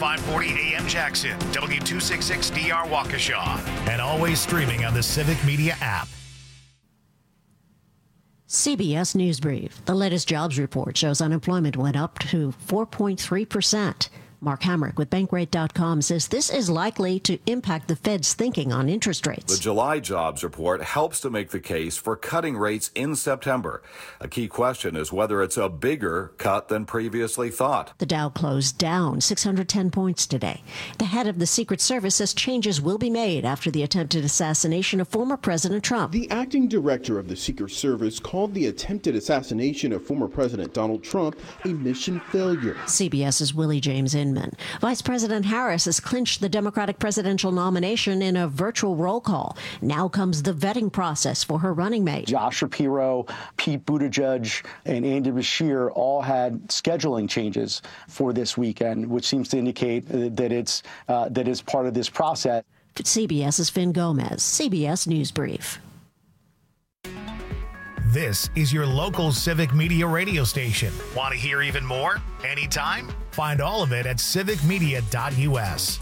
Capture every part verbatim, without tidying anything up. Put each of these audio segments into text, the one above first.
five forty A M Jackson, W two sixty-six D R Waukesha, and always streaming on the Civic Media app. C B S News Brief. The latest jobs report shows unemployment went up to four point three percent. Mark Hamrick with Bankrate dot com says this is likely to impact the Fed's thinking on interest rates. The July jobs report helps to make the case for cutting rates in September. A key question is whether it's a bigger cut than previously thought. The Dow closed down six hundred ten points today. The head of the Secret Service says changes will be made after the attempted assassination of former President Trump. The acting director of the Secret Service called the attempted assassination of former President Donald Trump a mission failure. CBS's Willie James Inman. Vice President Harris has clinched the Democratic presidential nomination in a virtual roll call. Now comes the vetting process for her running mate. Josh Shapiro, Pete Buttigieg, and Andy Beshear all had scheduling changes for this weekend, which seems to indicate that it's uh, that is part of this process. CBS's Finn Gomez, C B S News Brief. This is your local Civic Media radio station. Want to hear even more? Anytime? Find all of it at civic media dot U S.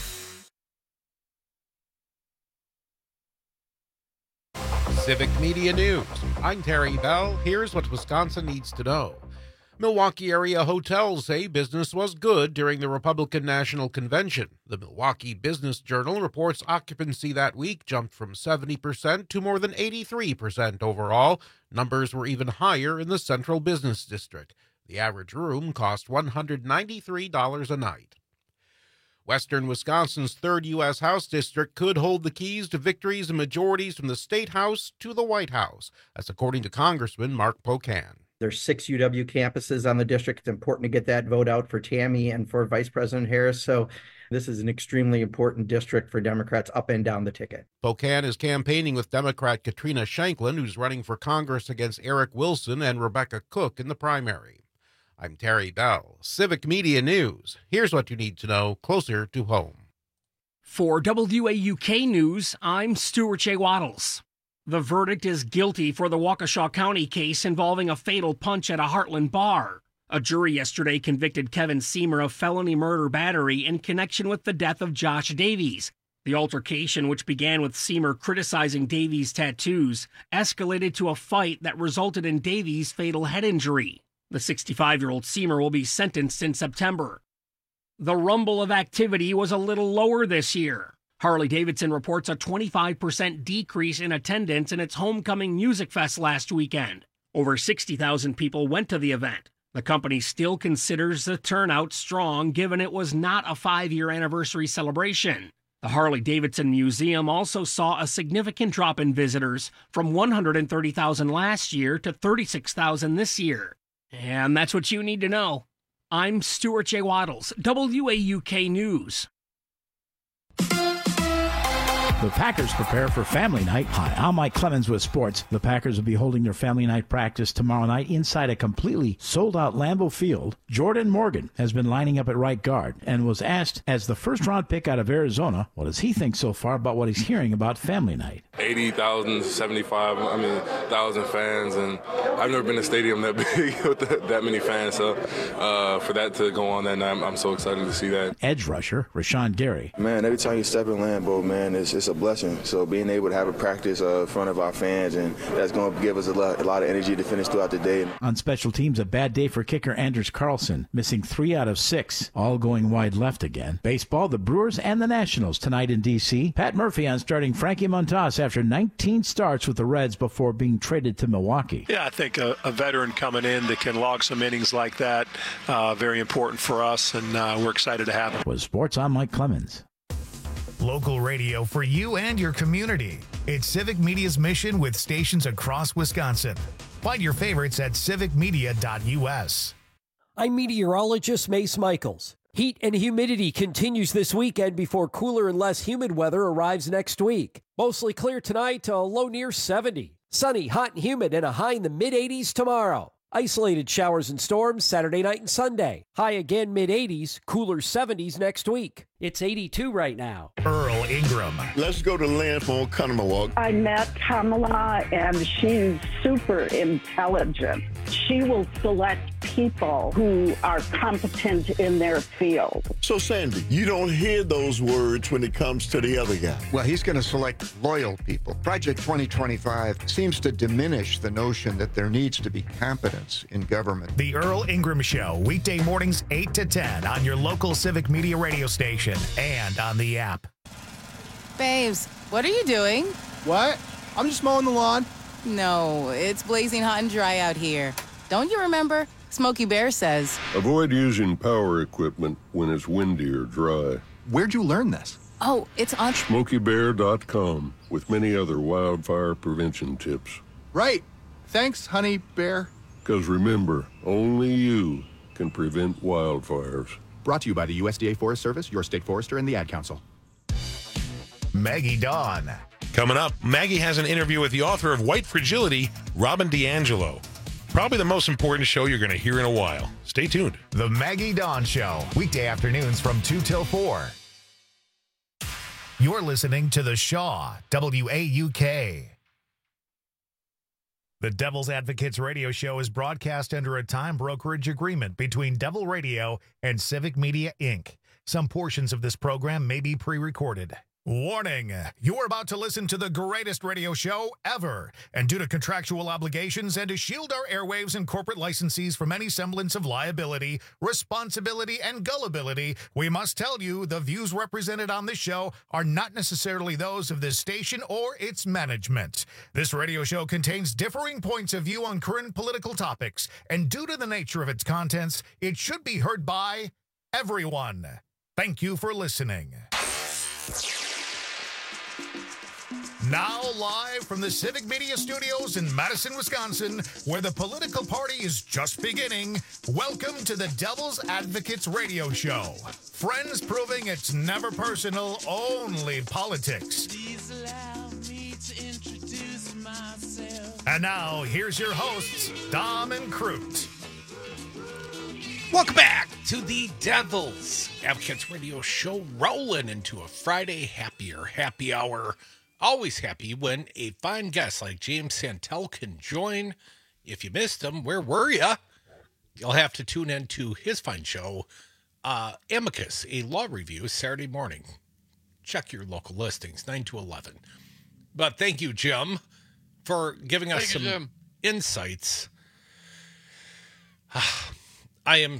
Civic Media News. I'm Terry Bell. Here's what Wisconsin needs to know. Milwaukee area hotels say business was good during the Republican National Convention. The Milwaukee Business Journal reports occupancy that week jumped from seventy percent to more than eighty-three percent overall. Numbers were even higher in the Central Business District. The average room cost one hundred ninety-three dollars a night. Western Wisconsin's third U S House District could hold the keys to victories and majorities from the State House to the White House. That's according to Congressman Mark Pocan. There's six U W campuses on the district. It's important to get that vote out for Tammy and for Vice President Harris. So this is an extremely important district for Democrats up and down the ticket. Pocan is campaigning with Democrat Katrina Shanklin, who's running for Congress against Eric Wilson and Rebecca Cook in the primary. I'm Terry Bell, Civic Media News. Here's what you need to know closer to home. For W A U K News, I'm Stuart J. Waddles. The verdict is guilty for the Waukesha County case involving a fatal punch at a Heartland bar. A jury yesterday convicted Kevin Seamer of felony murder battery in connection with the death of Josh Davies. The altercation, which began with Seamer criticizing Davies' tattoos, escalated to a fight that resulted in Davies' fatal head injury. The sixty-five-year-old Seamer will be sentenced in September. The rumble of activity was a little lower this year. Harley-Davidson reports a twenty-five percent decrease in attendance in its homecoming music fest last weekend. Over sixty thousand people went to the event. The company still considers the turnout strong given it was not a five-year anniversary celebration. The Harley-Davidson Museum also saw a significant drop in visitors from one hundred thirty thousand last year to thirty-six thousand this year. And that's what you need to know. I'm Stuart J. Waddles, W A U K News. The Packers prepare for family night. Hi, I'm Mike Clemens with sports. The Packers will be holding their family night practice tomorrow night inside a completely sold-out Lambeau Field. Jordan Morgan has been lining up at right guard and was asked, as the first-round pick out of Arizona, what does he think so far about what he's hearing about family night? eighty thousand, seventy-five, I mean, thousand fans, and I've never been in a stadium that big with that many fans, so uh, for that to go on that night, I'm, I'm so excited to see that. Edge rusher Rashawn Gary. Man, every time you step in Lambeau, man, it's, it's a blessing. So being able to have a practice uh, in front of our fans, and that's going to give us a lot, a lot of energy to finish throughout the day. On special teams, a bad day for kicker Anders Carlson, missing three out of six, all going wide left again. Baseball, the Brewers and the Nationals tonight in D C Pat Murphy on starting Frankie Montas after nineteen starts with the Reds before being traded to Milwaukee. Yeah, I think a, a veteran coming in that can log some innings like that, uh, very important for us, and uh, we're excited to have him. Was Sports, I'm Mike Clemens. Local radio for you and your community. It's Civic Media's mission with stations across Wisconsin. Find your favorites at civic media dot U S. I'm meteorologist Mace Michaels. Heat and humidity continues this weekend before cooler and less humid weather arrives next week. Mostly clear tonight, a low near seventy. Sunny, hot, and humid, and a high in the mid-eighties tomorrow. Isolated showers and storms Saturday night and Sunday. High again mid-eighties, cooler seventies next week. It's eighty-two right now. Earl Ingram. Let's go to Lance on Conomowoc. I met Kamala, and she's super intelligent. She will select people who are competent in their field. So, Sandy, you don't hear those words when it comes to the other guy. Well, he's going to select loyal people. Project twenty twenty-five seems to diminish the notion that there needs to be competence in government. The Earl Ingram Show, weekday mornings eight to ten on your local Civic Media radio station and on the app. Babes, what are you doing? What? I'm just mowing the lawn. No, it's blazing hot and dry out here. Don't you remember? Smokey Bear says. Avoid using power equipment when it's windy or dry. Where'd you learn this? Oh, it's on Smokey Bear dot com with many other wildfire prevention tips. Right. Thanks, Honey Bear. Because remember, only you can prevent wildfires. Brought to you by the U S D A Forest Service, your state forester, and the Ad Council. Maggie Dawn. Coming up, Maggie has an interview with the author of White Fragility, Robin DiAngelo. Probably the most important show you're going to hear in a while. Stay tuned. The Maggie Dawn Show, weekday afternoons from two till four. You're listening to The Shaw, W A U K. The Devil's Advocates radio show is broadcast under a time brokerage agreement between Devil Radio and Civic Media, Incorporated. Some portions of this program may be pre-recorded. Warning, you're about to listen to the greatest radio show ever. And due to contractual obligations and to shield our airwaves and corporate licensees from any semblance of liability, responsibility, and gullibility, we must tell you the views represented on this show are not necessarily those of this station or its management. This radio show contains differing points of view on current political topics, and due to the nature of its contents, it should be heard by everyone. Thank you for listening. Now live from the Civic Media Studios in Madison, Wisconsin, where the political party is just beginning, welcome to the Devil's Advocates radio show. Friends proving it's never personal, only politics. Please allow me to introduce myself. And now, here's your hosts, Dom and Crute. Welcome back to the Devil's Advocates radio show, rolling into a Friday happier happy hour. Always happy when a fine guest like James Santel can join. If you missed him, where were you? You'll have to tune in to his fine show, uh, Amicus, a law review, Saturday morning. Check your local listings, nine to eleven. But thank you, Jim, for giving us thank you, some Jim. insights. I am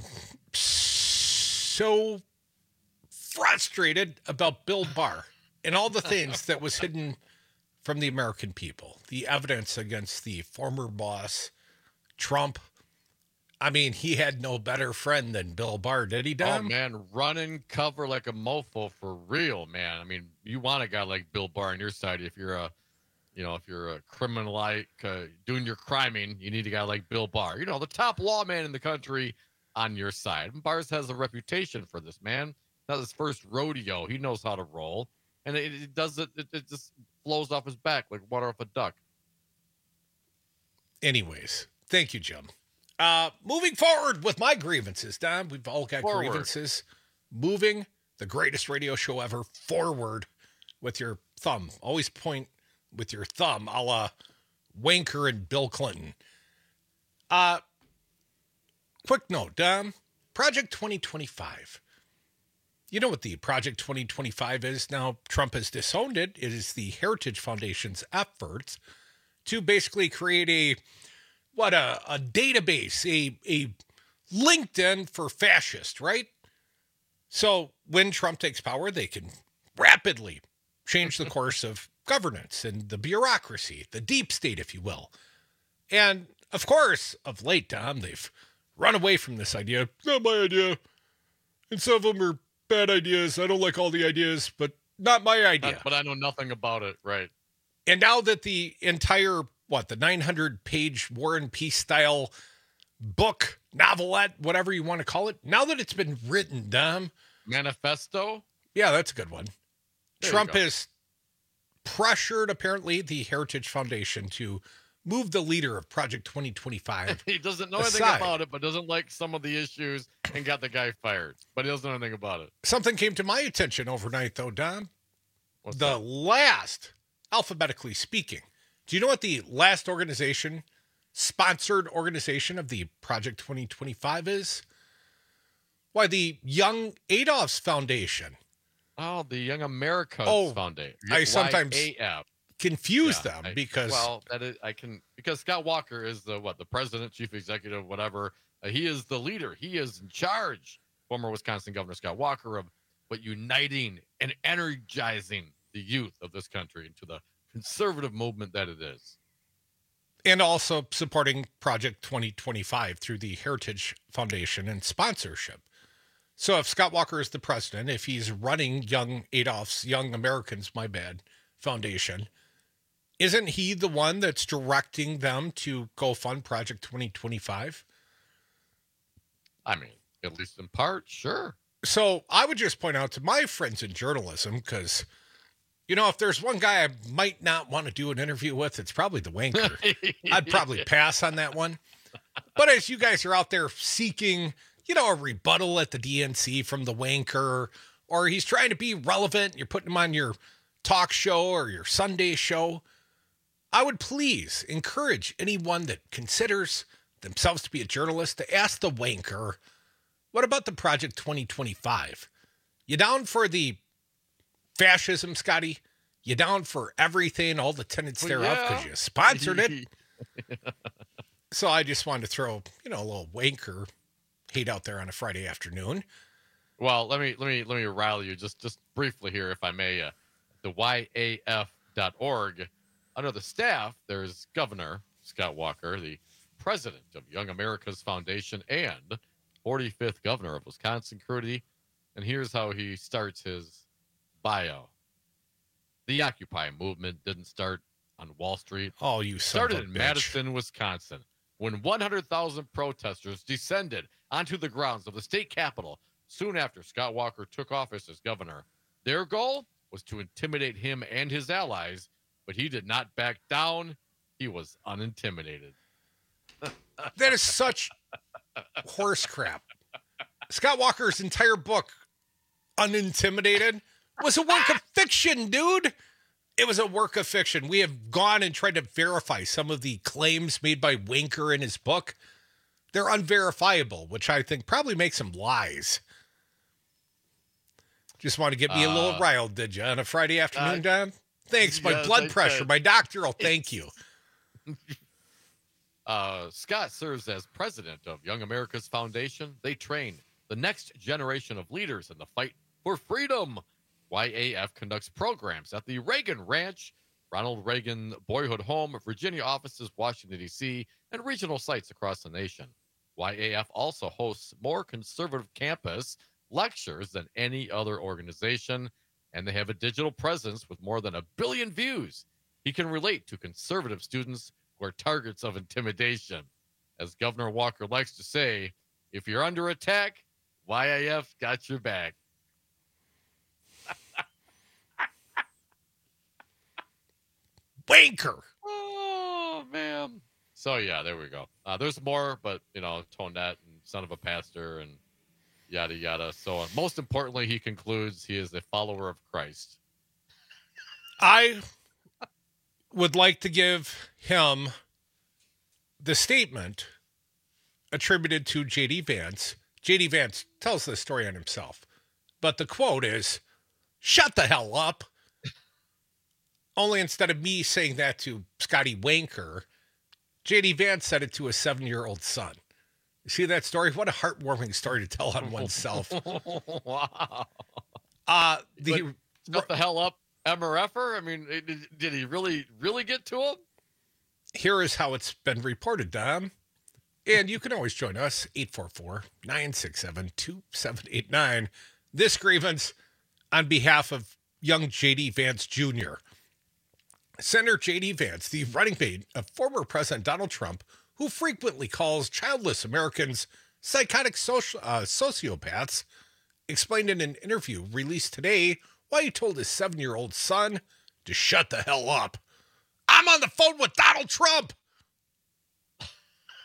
so frustrated about Bill Barr. And all the things that was hidden from the American people, the evidence against the former boss, Trump. I mean, he had no better friend than Bill Barr, did he, Dom? Oh, man, running cover like a mofo for real, man. I mean, you want a guy like Bill Barr on your side. If you're a, you know, if you're a criminal, like uh, doing your criming, you need a guy like Bill Barr. You know, the top lawman in the country on your side. And Barr has a reputation for this, man. Not his first rodeo. He knows how to roll. And it, it does it, it, it just flows off his back like water off a duck. Anyways, thank you, Jim. Uh, moving forward with my grievances, Don. We've all got Forward. grievances. Moving the greatest radio show ever forward with your thumb. Always point with your thumb, a la Wanker and Bill Clinton. Uh, quick note, Dom. Project twenty twenty-five. You know what the Project twenty twenty-five is now? Trump has disowned it. It is the Heritage Foundation's efforts to basically create a, what, a, a database, a, a LinkedIn for fascists, right? So when Trump takes power, they can rapidly change the course of governance and the bureaucracy, the deep state, if you will. And, of course, of late, Tom, they've run away from this idea. It's not my idea. And some of them are bad ideas. I don't like all the ideas, but not my idea. But I know nothing about it, right? And now that the entire, what, the nine hundred page War and Peace style book, novelette, whatever you want to call it, now that it's been written, Dom. Manifesto? Yeah, that's a good one. There Trump has pressured, apparently, the Heritage Foundation to move the leader of Project twenty twenty-five. He doesn't know anything aside. about it, but doesn't like some of the issues and got the guy fired. But he doesn't know anything about it. Something came to my attention overnight, though, Don. What's the that? last, alphabetically speaking, do you know what the last organization, sponsored organization of the Project twenty twenty-five is? Why, the Young Adolphs Foundation. Oh, the Young Americas Oh, Foundation. I sometimes Y A F. confuse Yeah, them I- because well, that is I can because Scott Walker is the what the president, chief executive, whatever. Uh, he is the leader. He is in charge. Former Wisconsin Governor Scott Walker of what uniting and energizing the youth of this country into the conservative movement that it is. and also supporting Project twenty twenty-five through the Heritage Foundation and sponsorship. So if Scott Walker is the president, if he's running Young Adolph's, Young Americans, my bad, Foundation, isn't he the one that's directing them to go fund Project twenty twenty-five? I mean, at least in part, sure. So I would just point out to my friends in journalism, because, you know, if there's one guy I might not want to do an interview with, it's probably the wanker. I'd probably pass on that one. But as you guys are out there seeking, you know, a rebuttal at the D N C from the wanker, or he's trying to be relevant, you're putting him on your talk show or your Sunday show, I would please encourage anyone that considers themselves to be a journalist to ask the wanker, what about the Project twenty twenty-five? You down for the fascism, Scotty? You down for everything, all the tenets Well, thereof, yeah. because you sponsored it? So I just wanted to throw, you know, a little wanker hate out there on a Friday afternoon. Well, let me let me let me rile you just just briefly here, if I may. Uh, the Y A F dot org. Under the staff, there's Governor Scott Walker, the president of Young America's Foundation, and forty-fifth governor of Wisconsin, Curdy. And here's how he starts his bio. The Occupy movement didn't start on Wall Street. Oh, you son started of a in bitch. Madison, Wisconsin, when one hundred thousand protesters descended onto the grounds of the state capitol soon after Scott Walker took office as governor. Their goal was to intimidate him and his allies, but he did not back down. He was unintimidated. That is such horse crap. Scott Walker's entire book, Unintimidated, was a work of fiction, dude. It was a work of fiction. We have gone and tried to verify some of the claims made by Winker in his book. They're unverifiable, which I think probably makes them lies. Just want to get me a little Uh, riled, did you, on a Friday afternoon, uh, Don? Thanks. My yes, blood I pressure. did. My doctor will thank you. Uh, Scott serves as president of Young America's Foundation. They train the next generation of leaders in the fight for freedom. Y A F conducts programs at the Reagan Ranch, Ronald Reagan Boyhood Home, Virginia offices, Washington, D C, and regional sites across the nation. Y A F also hosts more conservative campus lectures than any other organization, and they have a digital presence with more than a billion views. He can relate to conservative students who are targets of intimidation. As Governor Walker likes to say, if you're under attack, Y A F got your back. Wanker. Oh, man. So, yeah, there we go. Uh, there's more, but, you know, Tonette and son of a pastor and yada, yada. So, uh, most importantly, he concludes he is a follower of Christ. I would like to give him the statement attributed to J D Vance. J D Vance tells this story on himself, but the quote is, "Shut the hell up." Only instead of me saying that to Scotty Wanker, J D Vance said it to a seven-year-old son. You see that story? What a heartwarming story to tell on oneself. Wow. Uh, the But shut the hell up, M R F-er? I mean, did, did he really, really get to him? Here is how it's been reported, Dom. And you can always join us, eight four four, nine six seven, two seven eight nine. This grievance on behalf of young J D Vance Junior Senator J D Vance, the running mate of former President Donald Trump, who frequently calls childless Americans psychotic social, uh, sociopaths, explained in an interview released today why he told his seven-year-old son to shut the hell up. I'm on the phone with Donald Trump.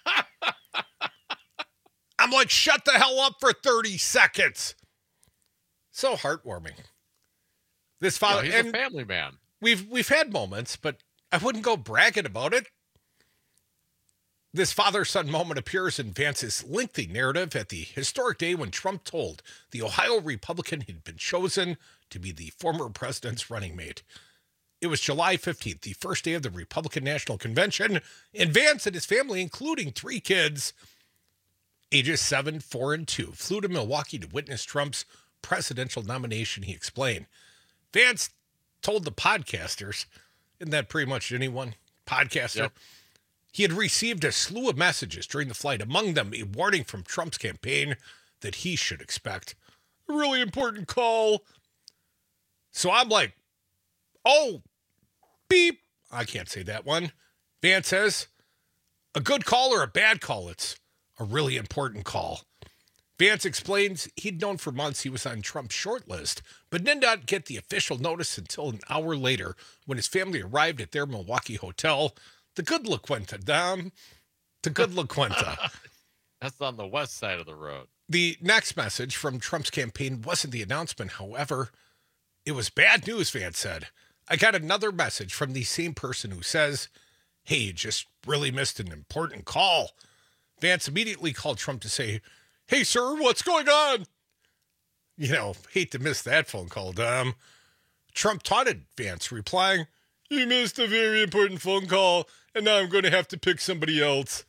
I'm like, shut the hell up for thirty seconds. So heartwarming. This father, no, he's and a family man. We've we've had moments, but I wouldn't go bragging about it. This father-son moment appears in Vance's lengthy narrative at the historic day when Trump told the Ohio Republican he'd been chosen to be the former president's running mate. It was July fifteenth, the first day of the Republican National Convention, and Vance and his family, including three kids, ages seven, four, and two, flew to Milwaukee to witness Trump's presidential nomination, he explained. Vance told the podcasters, isn't that pretty much anyone? Podcaster? Yep. He had received a slew of messages during the flight, among them a warning from Trump's campaign that he should expect a really important call. So I'm like, oh, beep. I can't say that one. Vance says, a good call or a bad call? It's a really important call. Vance explains he'd known for months he was on Trump's short list, but did not get the official notice until an hour later when his family arrived at their Milwaukee hotel. The good La Quinta, Dom. The good La Quinta. That's on the west side of the road. The next message from Trump's campaign wasn't the announcement, however. It was bad news, Vance said. I got another message from the same person who says, hey, you just really missed an important call. Vance immediately called Trump to say, hey, sir, what's going on? You know, hate to miss that phone call, Dom. Trump taunted Vance, replying, you missed a very important phone call, and now I'm going to have to pick somebody else.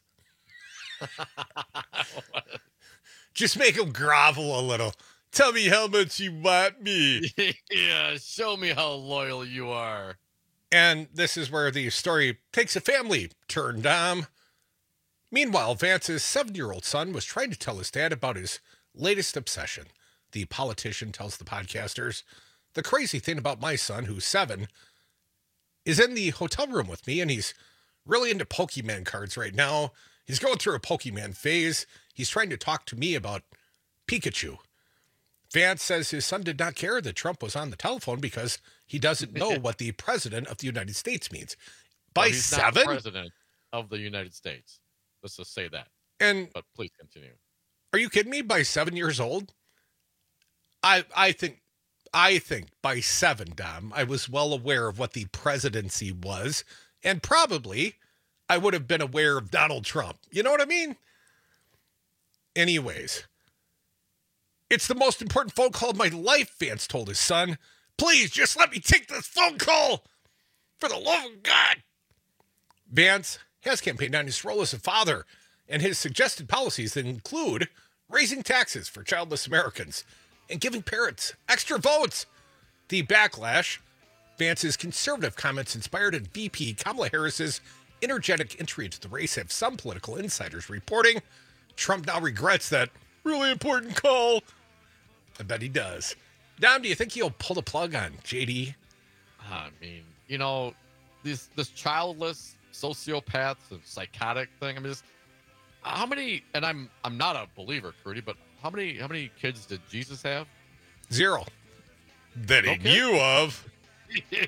Just make him grovel a little. Tell me how much you want me. Yeah, show me how loyal you are. And this is where the story takes a family turn, Dom. Meanwhile, Vance's seven-year-old son was trying to tell his dad about his latest obsession. The politician tells the podcasters, the crazy thing about my son, who's seven, is in the hotel room with me, and he's really into Pokemon cards right now. He's going through a Pokemon phase. He's trying to talk to me about Pikachu. Vance says his son did not care that Trump was on the telephone because he doesn't know what the president of the United States means. By well, he's seven? Not president of the United States. Let's just say that. And but please continue. Are you kidding me? By seven years old? I I think I think by seven, Dom, I was well aware of what the presidency was, and probably I would have been aware of Donald Trump. You know what I mean? Anyways, it's the most important phone call of my life, Vance told his son. Please, just let me take this phone call. For the love of God. Vance has campaigned on his role as a father and his suggested policies that include raising taxes for childless Americans and giving parents extra votes. The backlash, Vance's conservative comments inspired in V P Kamala Harris's energetic entry into the race, have some political insiders reporting. Trump now regrets that really important call. I bet he does. Dom, do you think he'll pull the plug on J D? I mean, you know, this this childless sociopath and psychotic thing. I mean, just, how many? And I'm I'm not a believer, Crudy, but how many how many kids did Jesus have? Zero. That he Okay. knew of. Yeah.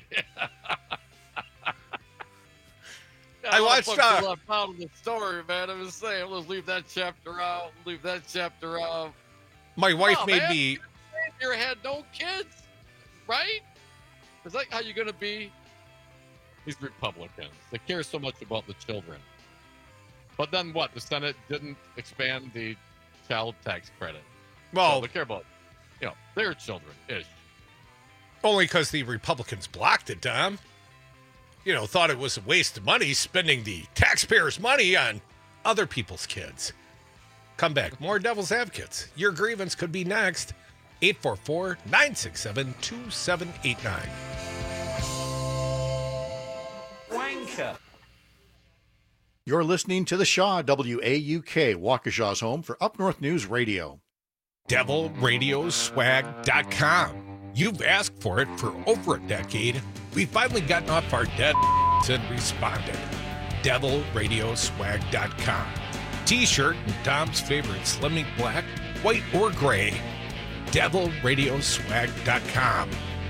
I watched, uh, left out of the story, man. I'm just saying, let's leave that chapter out. Leave that chapter out. My wife Oh, made man. me. You had no kids, right? Is that how you're going to be? These Republicans, they care so much about the children. But then what? The Senate didn't expand the child tax credit. Well, so they care about, you know, their children-ish. Only because the Republicans blocked it, Dom. You know, thought it was a waste of money spending the taxpayers' money on other people's kids. Come back. More Devil's Advocates. Your grievance could be next. eight four four, nine six seven, two seven eight nine. Wanker. You're listening to the Shaw, W A U K, Waukesha's home for Up North News Radio. devil radio swag dot com. You've asked for it for over a decade. We've finally gotten off our dead and responded. devil radio swag dot com. T-shirt and Dom's favorite Slimming Black, white or gray. devil radio swag dot com.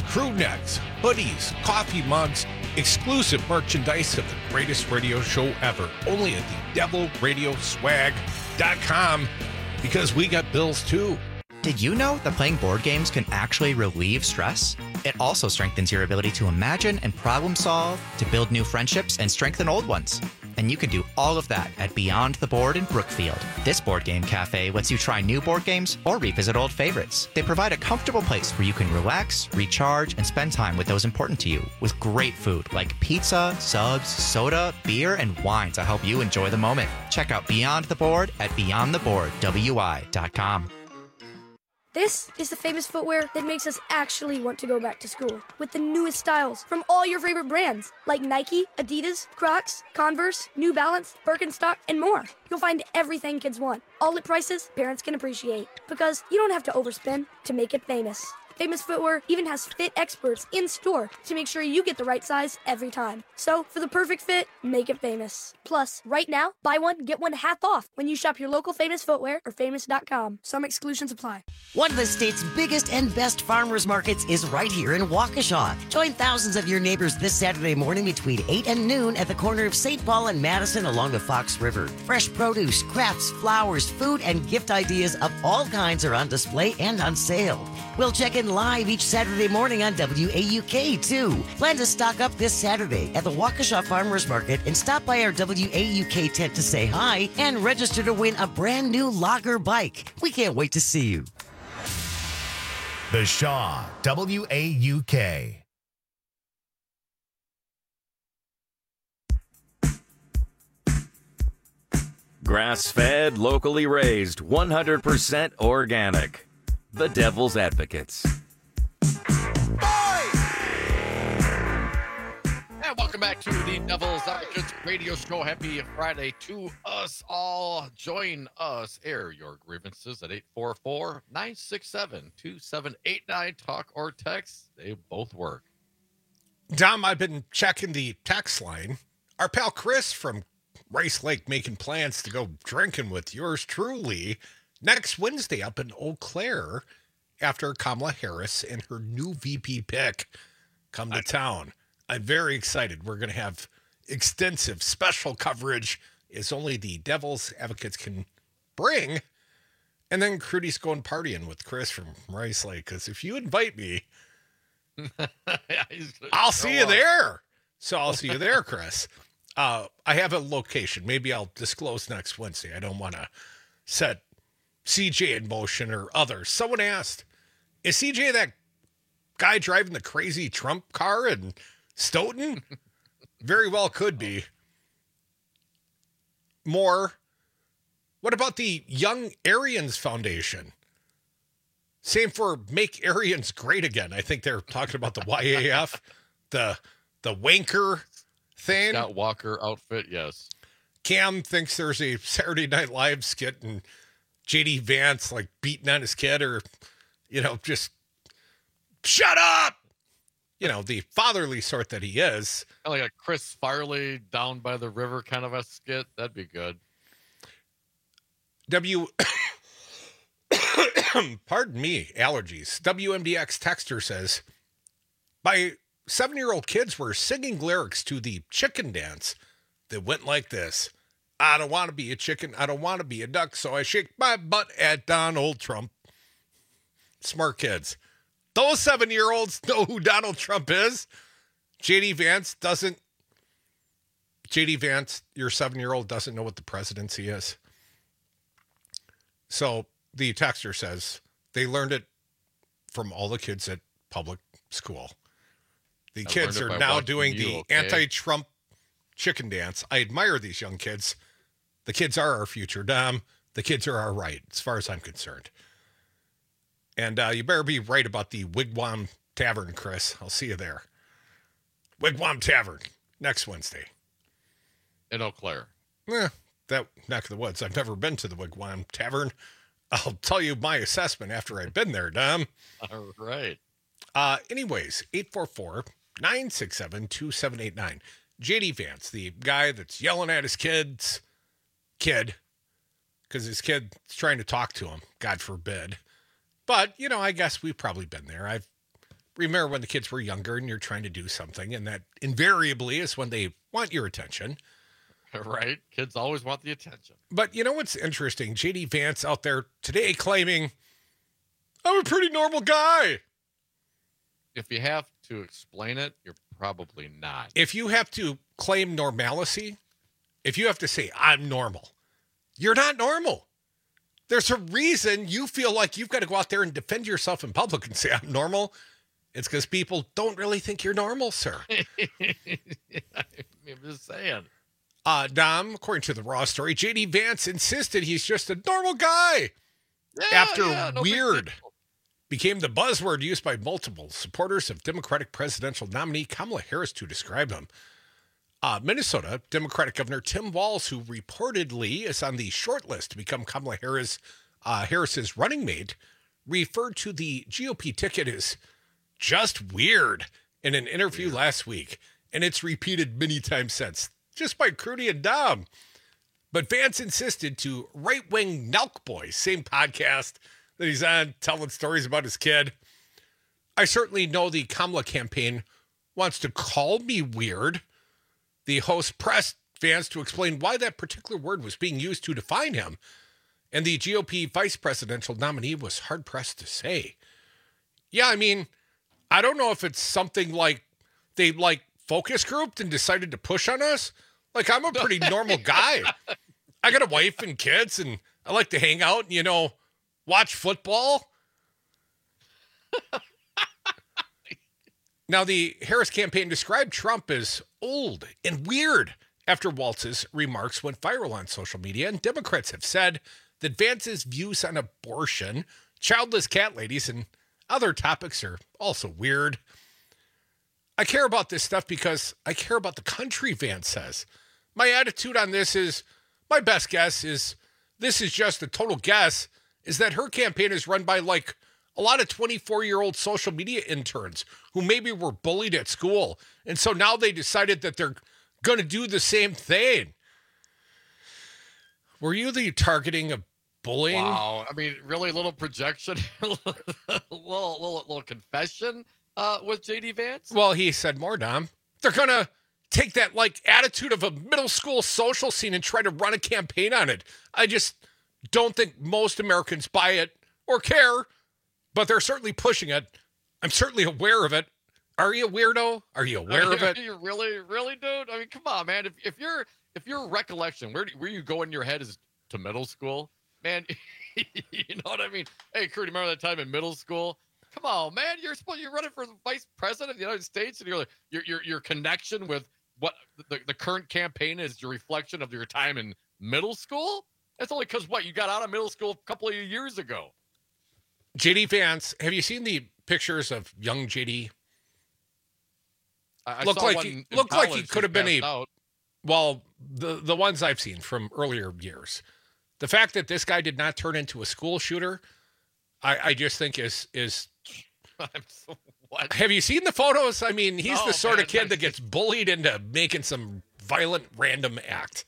crew necks, hoodies, coffee mugs, exclusive merchandise of the greatest radio show ever. Only at the devil radio swag dot com, because we got bills too. Did you know that playing board games can actually relieve stress? It also strengthens your ability to imagine and problem solve, to build new friendships and strengthen old ones. And you can do all of that at Beyond the Board in Brookfield. This board game cafe lets you try new board games or revisit old favorites. They provide a comfortable place where you can relax, recharge, and spend time with those important to you, with great food like pizza, subs, soda, beer, and wine to help you enjoy the moment. Check out Beyond the Board at beyond the board w i dot com. This is the famous footwear that makes us actually want to go back to school, with the newest styles from all your favorite brands, like Nike, Adidas, Crocs, Converse, New Balance, Birkenstock, and more. You'll find everything kids want, all at prices parents can appreciate, because you don't have to overspend to make it famous. Famous Footwear even has fit experts in store to make sure you get the right size every time. So, for the perfect fit, make it famous. Plus, right now, buy one, get one half off when you shop your local Famous Footwear or famous dot com. Some exclusions apply. One of the state's biggest and best farmers markets is right here in Waukesha. Join thousands of your neighbors this Saturday morning between eight and noon at the corner of Saint Paul and Madison along the Fox River. Fresh produce, crafts, flowers, food, and gift ideas of all kinds are on display and on sale. We'll check in live each Saturday morning on W A U K, too. Plan to stock up this Saturday at the Waukesha Farmers Market and stop by our W A U K tent to say hi and register to win a brand new Logger bike. We can't wait to see you. The Shaw, W A U K. Grass-fed, locally raised, one hundred percent organic. The Devil's Advocates. And welcome back to the Devil's Advocates radio show. Happy Friday to us all. Join us. Air your grievances at eight four four, nine six seven, two seven eight nine. Talk or text. They both work. Dom, I've been checking the text line. Our pal Chris from Rice Lake making plans to go drinking with yours truly next Wednesday up in Eau Claire after Kamala Harris and her new V P pick come to town. I'm very excited. We're going to have extensive special coverage as only the Devil's Advocates can bring. And then Crudy's going partying with Chris from Rice Lake, because if you invite me, I'll see you there. So I'll see you there, Chris. Uh, I have a location. Maybe I'll disclose next Wednesday. I don't want to set C J in motion or others. Someone asked, is C J that guy driving the crazy Trump car in Stoughton? Very well could be. More. What about the Young Aryans Foundation? Same for Make Aryans Great Again. I think they're talking about the Y A F, the the wanker thing. Scott Walker outfit, yes. Cam thinks there's a Saturday Night Live skit and J D Vance like beating on his kid, or, you know, just shut up. You know, the fatherly sort that he is. Like a Chris Farley down by the river kind of a skit. That'd be good. W, pardon me, allergies. W M D X texter says, my seven-year-old kids were singing lyrics to the chicken dance that went like this. I don't want to be a chicken. I don't want to be a duck. So I shake my butt at Donald Trump. Smart kids. Those seven-year-olds know who Donald Trump is. J D Vance doesn't. J D Vance, your seven-year-old, doesn't know what the presidency is. So the texter says they learned it from all the kids at public school. The I kids learned it are by now watching doing you, the okay? anti-Trump chicken dance. I admire these young kids. The kids are our future, Dom. The kids are our right, as far as I'm concerned. And uh, you better be right about the Wigwam Tavern, Chris. I'll see you there. Wigwam Tavern, next Wednesday. In Eau Claire. Eh, that neck of the woods. I've never been to the Wigwam Tavern. I'll tell you my assessment after I've been there, Dom. All right. Uh, anyways, eight four four, nine six seven, two seven eight nine. J D Vance, the guy that's yelling at his kids, kid, because his kid's trying to talk to him, God forbid. But, you know, I guess we've probably been there. I've remember when the kids were younger and you're trying to do something, and that invariably is when they want your attention. Right? Kids always want the attention. But you know what's interesting? J D Vance out there today claiming, I'm a pretty normal guy. If you have to explain it, you're probably not. If you have to claim normalcy, if you have to say, I'm normal, you're not normal. There's a reason you feel like you've got to go out there and defend yourself in public and say, I'm normal. It's because people don't really think you're normal, sir. I'm just saying. Uh, Dom, according to the Raw story, J D Vance insisted he's just a normal guy. Yeah, after yeah, no weird became the buzzword used by multiple supporters of Democratic presidential nominee Kamala Harris to describe him. Uh, Minnesota Democratic Governor Tim Walz, who reportedly is on the short list to become Kamala Harris, uh, Harris's running mate, referred to the G O P ticket as just weird in an interview last week. And it's repeated many times since, just by Crudy and Dom. But Vance insisted to Right Wing Nelk Boys, same podcast that he's on, telling stories about his kid. I certainly know the Kamala campaign wants to call me weird. The host pressed Vance to explain why that particular word was being used to define him. And the G O P vice presidential nominee was hard-pressed to say. Yeah, I mean, I don't know if it's something like they, like, focus grouped and decided to push on us. Like, I'm a pretty normal guy. I got a wife and kids, and I like to hang out and, you know, watch football. Now, the Harris campaign described Trump as old and weird after Walz's remarks went viral on social media, and Democrats have said that Vance's views on abortion, childless cat ladies, and other topics are also weird. I care about this stuff because I care about the country, Vance says. My attitude on this is, my best guess is, this is just a total guess, is that her campaign is run by, like, a lot of twenty-four-year-old social media interns who maybe were bullied at school. And so now they decided that they're going to do the same thing. Were you the targeting of bullying? Wow. I mean, really little projection, little, little, little confession uh, with J D Vance? Well, he said more, Dom. They're going to take that, like, attitude of a middle school social scene and try to run a campaign on it. I just don't think most Americans buy it or care. But they're certainly pushing it. I'm certainly aware of it. Are you a weirdo? Are you aware of it? Are you really, really, dude? I mean, come on, man. If if you're if your recollection, where do, where you go in your head is to middle school, man. You know what I mean? Hey, Kurt, remember that time in middle school? Come on, man. You're supposed you're running for the vice president of the United States, and you're like, your your your connection with what the, the current campaign is your reflection of your time in middle school. That's only because what you got out of middle school a couple of years ago. J D Vance, have you seen the pictures of young J D? I looked saw like one he in looked like he college could have that been a passed out. well, the the ones I've seen from earlier years. The fact that this guy did not turn into a school shooter, I, I just think is is. I'm so, what? Have you seen the photos? I mean, he's No, the sort man, of kid that's that gets bullied into making some violent random act.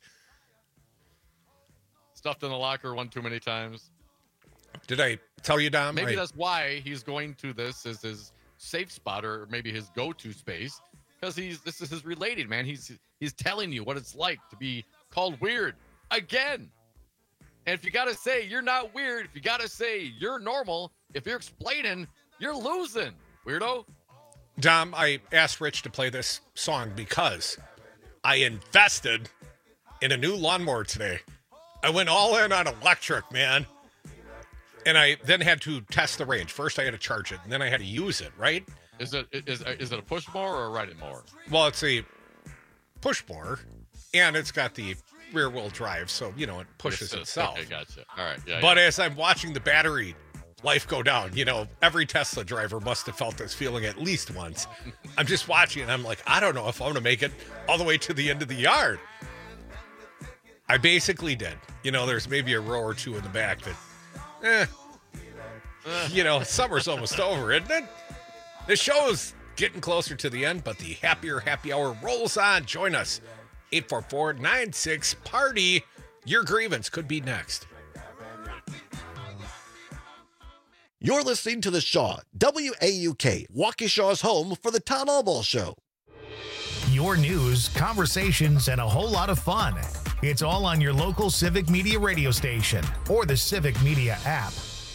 Stuffed in the locker one too many times. Did I tell you, Dom? Maybe I- that's why he's going to this as his safe spot or maybe his go-to space, because he's this is his related, man. He's he's telling you what it's like to be called weird again. And if you got to say you're not weird, if you got to say you're normal, if you're explaining, you're losing, weirdo. Dom, I asked Rich to play this song because I invested in a new lawnmower today. I went all in on electric, man. And I then had to test the range. First, I had to charge it, and then I had to use it, right? Is it is is it a push mower or a riding mower? Well, it's a push mower, and it's got the rear-wheel drive, so, you know, it pushes Yes, itself. Okay, gotcha. All right, yeah. But yeah. as I'm watching the battery life go down, you know, every Tesla driver must have felt this feeling at least once. I'm just watching, and I'm like, I don't know if I'm going to make it all the way to the end of the yard. I basically did. You know, there's maybe a row or two in the back that, eh, you know, summer's almost over, isn't it? The show's getting closer to the end, but the Happier Happy Hour rolls on. Join us. eight four four, nine six, party. Your grievance could be next. You're listening to The Shaw, W A U K, Waukesha's home for the Tom Albaugh Show. Your news, conversations, and a whole lot of fun. It's all on your local Civic Media radio station or the Civic Media app.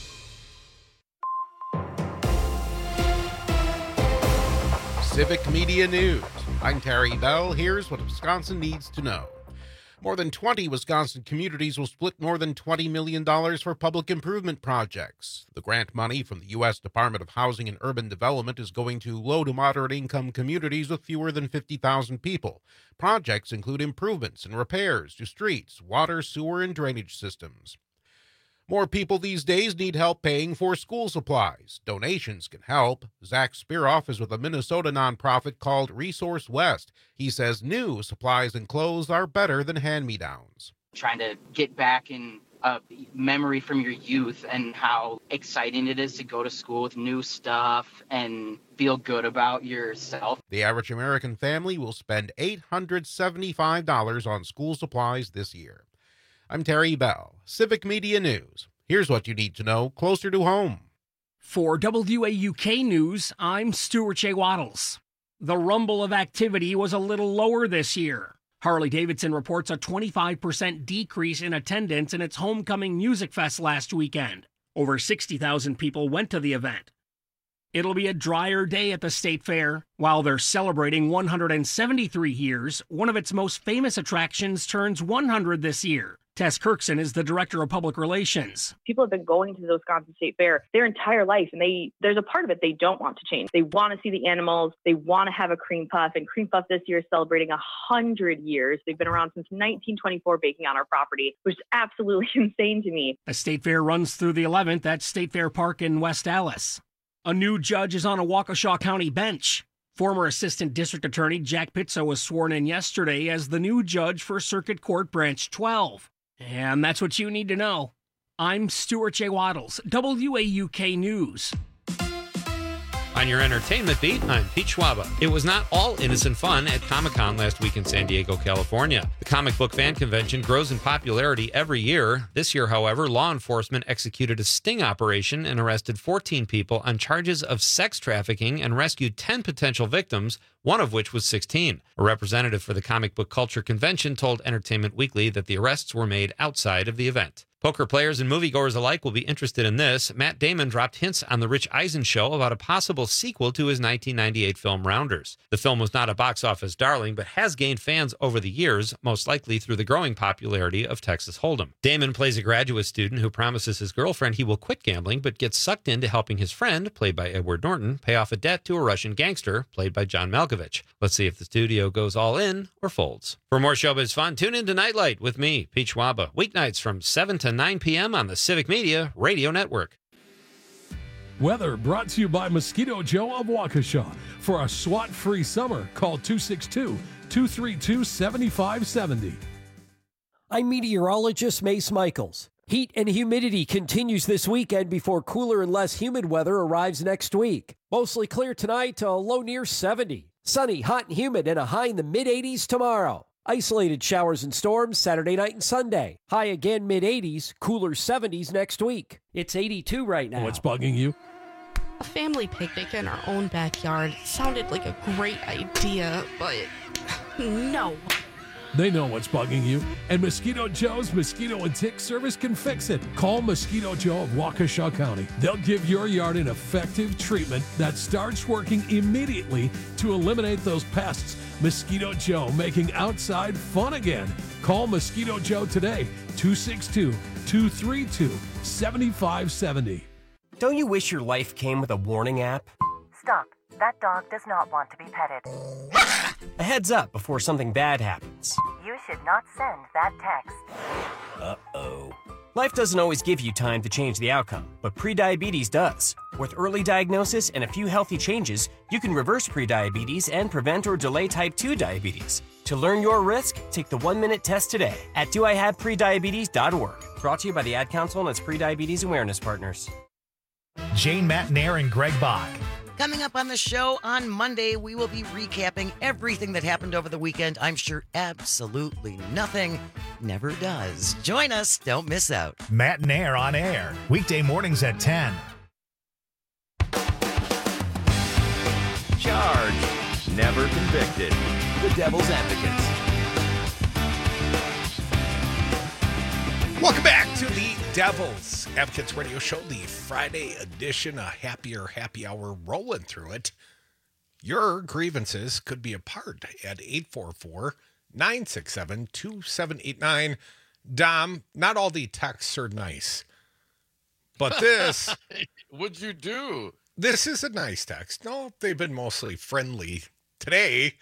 Civic Media News. I'm Terry Bell. Here's what Wisconsin needs to know. More than twenty Wisconsin communities will split more than twenty million dollars for public improvement projects. The grant money from the U S Department of Housing and Urban Development is going to low to moderate income communities with fewer than fifty thousand people. Projects include improvements and repairs to streets, water, sewer, and drainage systems. More people these days need help paying for school supplies. Donations can help. Zach Spiroff is with a Minnesota nonprofit called Resource West. He says new supplies and clothes are better than hand-me-downs. Trying to get back in a memory from your youth and how exciting it is to go to school with new stuff and feel good about yourself. The average American family will spend eight hundred seventy-five dollars on school supplies this year. I'm Terry Bell, Civic Media News. Here's what you need to know closer to home. For W A U K News, I'm Stuart J. Waddles. The rumble of activity was a little lower this year. Harley-Davidson reports a twenty-five percent decrease in attendance in its Homecoming Music Fest last weekend. Over sixty thousand people went to the event. It'll be a drier day at the State Fair. While they're celebrating one hundred seventy-three years, one of its most famous attractions turns one hundred this year. Tess Kirkson is the Director of Public Relations. People have been going to the Wisconsin State Fair their entire life, and they there's a part of it they don't want to change. They want to see the animals. They want to have a cream puff, and Cream Puff this year is celebrating one hundred years. They've been around since nineteen twenty-four baking on our property, which is absolutely insane to me. The State Fair runs through the eleventh at State Fair Park in West Allis. A new judge is on a Waukesha County bench. Former Assistant District Attorney Jack Pizzo was sworn in yesterday as the new judge for Circuit Court Branch twelve. And that's what you need to know. I'm Stuart J. Waddles, W A U K News. On your entertainment beat, I'm Pete Schwaba. It was not all innocent fun at Comic-Con last week in San Diego, California. The comic book fan convention grows in popularity every year. This year, however, law enforcement executed a sting operation and arrested fourteen people on charges of sex trafficking and rescued ten potential victims, one of which was sixteen. A representative for the Comic Book Culture Convention told Entertainment Weekly that the arrests were made outside of the event. Poker players and moviegoers alike will be interested in this. Matt Damon dropped hints on The Rich Eisen Show about a possible sequel to his nineteen ninety-eight film Rounders. The film was not a box office darling, but has gained fans over the years, most likely through the growing popularity of Texas Hold'em. Damon plays a graduate student who promises his girlfriend he will quit gambling, but gets sucked into helping his friend, played by Edward Norton, pay off a debt to a Russian gangster, played by John Malkovich. Let's see if the studio goes all in or folds. For more showbiz fun, tune in to Nightlight with me, Pete Schwaba, weeknights from seven to nine p.m. on the Civic Media Radio Network. Weather brought to you by Mosquito Joe of Waukesha. For a SWAT-free summer, call two six two, two three two, seven five seven zero. I'm meteorologist Mace Michaels. Heat and humidity continues this weekend before cooler and less humid weather arrives next week. Mostly clear tonight to a low near seventy. Sunny, hot, and humid, and a high in the mid-eighties tomorrow. Isolated showers and storms Saturday night and Sunday. High again mid-eighties, cooler seventies next week. It's eighty-two right now. What's bugging you? A family picnic in our own backyard sounded like a great idea, but no. They know what's bugging you, and Mosquito Joe's Mosquito and Tick Service can fix it. Call Mosquito Joe of Waukesha County. They'll give your yard an effective treatment that starts working immediately to eliminate those pests. Mosquito Joe, making outside fun again. Call Mosquito Joe today, two six two, two three two, seven five seven zero. Don't you wish your life came with a warning app? Stop. That dog does not want to be petted. A heads up before something bad happens. You should not send that text. Uh-oh. Life doesn't always give you time to change the outcome, but prediabetes does. With early diagnosis and a few healthy changes, you can reverse prediabetes and prevent or delay type two diabetes. To learn your risk, take the one-minute test today at do I have prediabetes dot org. Brought to you by the Ad Council and its prediabetes awareness partners. Jane Matnair and Greg Bach. Coming up on the show on Monday, we will be recapping everything that happened over the weekend. I'm sure absolutely nothing never does. Join us. Don't miss out. Matt Nair on air. Weekday mornings at ten. never convicted. The Devil's Advocates. Welcome back to the Devil's Advocates Radio Show, the Friday edition, a happier happy hour rolling through it. Your grievances could be a part at eight four four, nine six seven, two seven eight nine. Dom, not all the texts are nice, but this... What'd you do? This is a nice text. No, they've been mostly friendly today.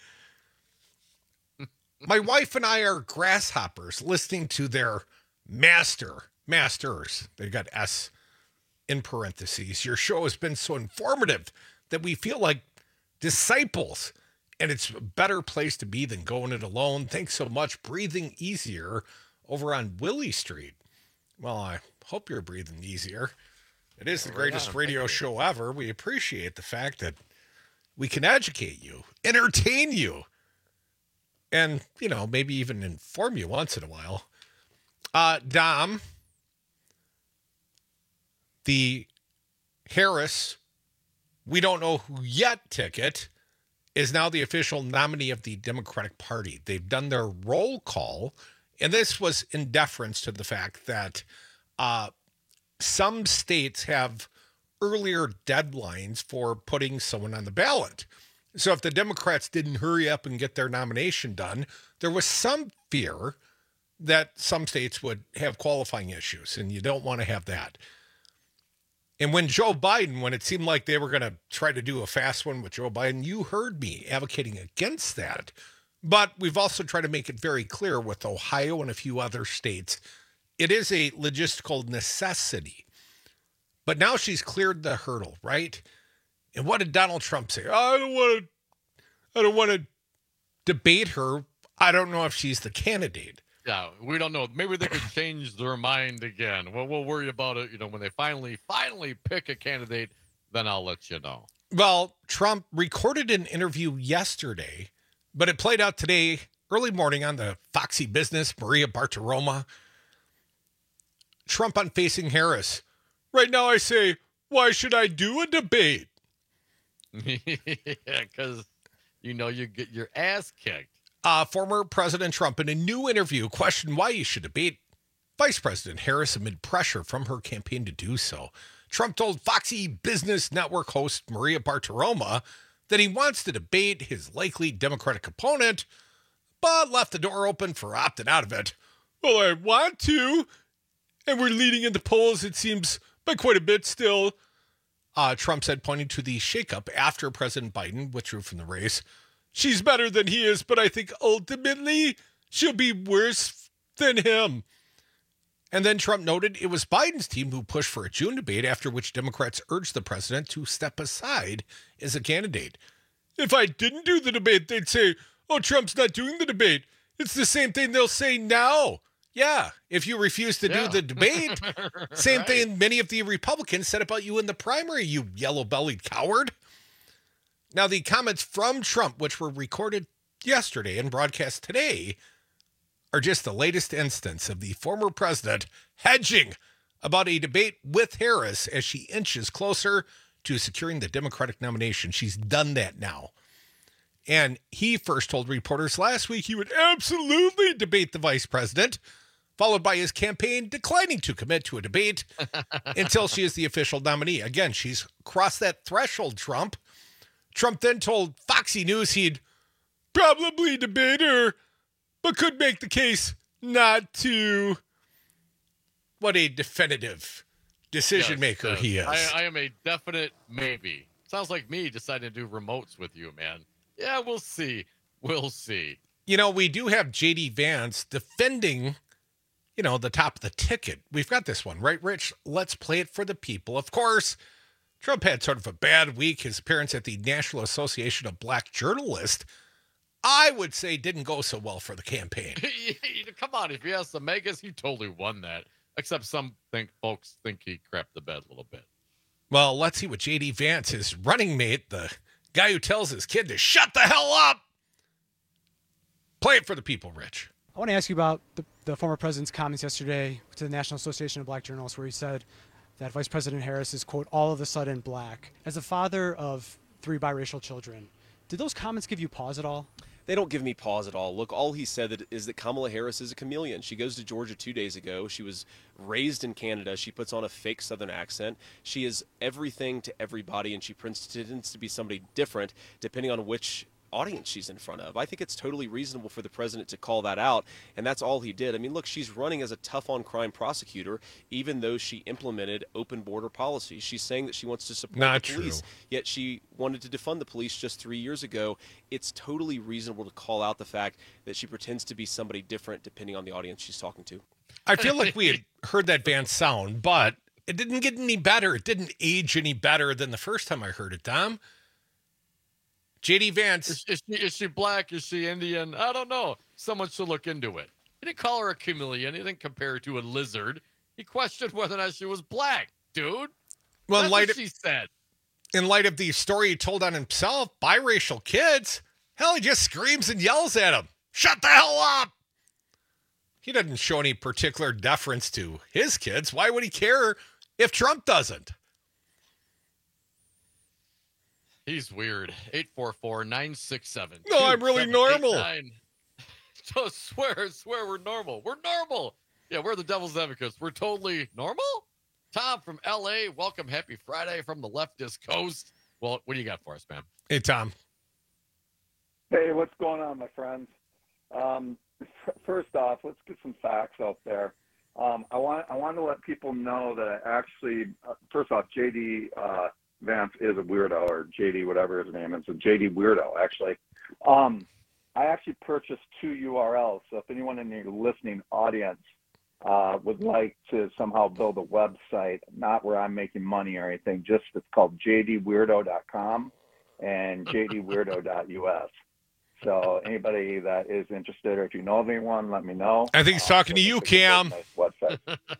My wife and I are grasshoppers listening to their master, masters. They got S in parentheses. Your show has been so informative that we feel like disciples, and it's a better place to be than going it alone. Thanks so much. Breathing easier over on Willie Street. Well, I hope you're breathing easier. It is the greatest radio show ever. We appreciate the fact that we can educate you, entertain you, and, you know, maybe even inform you once in a while. Uh, Dom, the Harris, we don't know who yet ticket is now the official nominee of the Democratic Party. They've done their roll call, and this was in deference to the fact that uh, some states have earlier deadlines for putting someone on the ballot. So if the Democrats didn't hurry up and get their nomination done, there was some fear that some states would have qualifying issues, and you don't want to have that. And when Joe Biden, when it seemed like they were going to try to do a fast one with Joe Biden, you heard me advocating against that. But we've also tried to make it very clear with Ohio and a few other states, it is a logistical necessity. But now she's cleared the hurdle, right? And what did Donald Trump say? I don't want to, I don't want to debate her. I don't know if she's the candidate. Yeah, we don't know. Maybe they could change their mind again. Well, we'll worry about it. You know, when they finally, finally pick a candidate, then I'll let you know. Well, Trump recorded an interview yesterday, but it played out today, early morning on the Foxy Business, Maria Bartiromo. Trump on Facing Harris. Right now I say, why should I do a debate? Yeah, because, you know, you get your ass kicked. Uh, former President Trump, in a new interview, questioned why he should debate Vice President Harris amid pressure from her campaign to do so. Trump told Foxy Business Network host Maria Bartiromo that he wants to debate his likely Democratic opponent, but left the door open for opting out of it. Well, I want to, and we're leading in the polls, it seems, by quite a bit still, uh, Trump said, pointing to the shakeup after President Biden withdrew from the race. She's better than he is, but I think ultimately she'll be worse than him. And then Trump noted it was Biden's team who pushed for a June debate, after which Democrats urged the president to step aside as a candidate. If I didn't do the debate, they'd say, oh, Trump's not doing the debate. It's the same thing they'll say now. Yeah, if you refuse to yeah. do the debate, same right. thing many of the Republicans said about you in the primary, you yellow-bellied coward. Now, the comments from Trump, which were recorded yesterday and broadcast today, are just the latest instance of the former president hedging about a debate with Harris as she inches closer to securing the Democratic nomination. She's done that now. And he first told reporters last week he would absolutely debate the vice president, followed by his campaign declining to commit to a debate until she is the official nominee. Again, she's crossed that threshold, Trump. Trump then told Foxy News he'd probably debate her, but could make the case not to. What a definitive decision yes, maker yes. he is. I, I am a definite maybe. Sounds like me deciding to do remotes with you, man. Yeah, we'll see. We'll see. You know, we do have J D Vance defending, you know, the top of the ticket. We've got this one, right, Rich? Let's play it for the people. Of course, Trump had sort of a bad week. His appearance at the National Association of Black Journalists, I would say, didn't go so well for the campaign. Come on, if you ask the megas, he totally won that. Except some think folks think he crapped the bed a little bit. Well, let's see what J D Vance, his running mate, the guy who tells his kid to shut the hell up. Play it for the people, Rich. I want to ask you about the, the former president's comments yesterday to the National Association of Black Journalists, where he said that Vice President Harris is, quote, all of a sudden black. As a father of three biracial children, Did those comments give you pause at all? They don't give me pause at all. Look, all he said that is that Kamala Harris is a chameleon. She goes to Georgia two days ago. She was raised in Canada. She puts on a fake Southern accent. She is everything to everybody, and she pretends to be somebody different depending on which audience she's in front of. I think it's totally reasonable for the president to call that out, and that's all he did. I mean, look, she's running as a tough-on-crime prosecutor, even though she implemented open border policies. She's saying that she wants to support Not the police, true. yet she wanted to defund the police just three years ago. It's totally reasonable to call out the fact that she pretends to be somebody different depending on the audience she's talking to. I feel like we had heard that band sound, but it didn't get any better. It didn't age any better than the first time I heard it, Tom. J D Vance. Is, is, she, is she black? Is she Indian? I don't know. Someone should look into it. He didn't call her a chameleon. He didn't compare her to a lizard. He questioned whether or not she was black, dude. Well, That's in light what of, she said. In light of the story he told on himself, biracial kids, hell, he just screams and yells at them. Shut the hell up! He doesn't show any particular deference to his kids. Why would he care if Trump doesn't? He's weird. eight four four, nine six seven. No, I'm really normal. So swear, swear we're normal. We're normal. Yeah, we're the devil's advocates. We're totally normal. Tom from L A, welcome. Happy Friday from the leftist coast. Well, what do you got for us, man? Hey, Tom. Hey, what's going on, my friends? Um, f- first off, let's get some facts out there. Um, I want I want to let people know that I actually, uh, first off, J D uh, Vance is a weirdo, or J D, whatever his name is, a J D weirdo, actually. Um, I actually purchased two U R Ls, so if anyone in your listening audience uh, would like to somehow build a website, not where I'm making money or anything, just it's called j d weirdo dot com and j d weirdo dot u s. So anybody that is interested, or if you know of anyone, let me know. I think he's uh, talking to you, Cam. Nice website.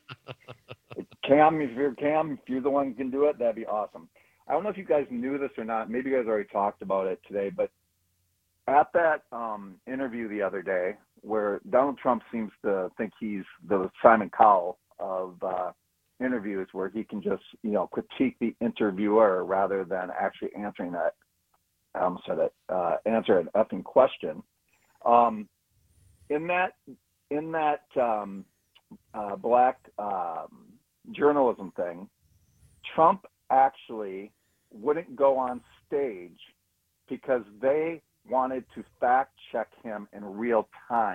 Cam, if you're Cam, if you're the one who can do it, that'd be awesome. I don't know if you guys knew this or not. Maybe you guys already talked about it today, but at that um, interview the other day, where Donald Trump seems to think he's the Simon Cowell of uh, interviews, where he can just, you know, critique the interviewer rather than actually answering that. I almost said it. Uh, answer an effing question. Um, in that, in that um, uh, black um, journalism thing, Trump actually wouldn't go on stage because they wanted to fact check him in real time.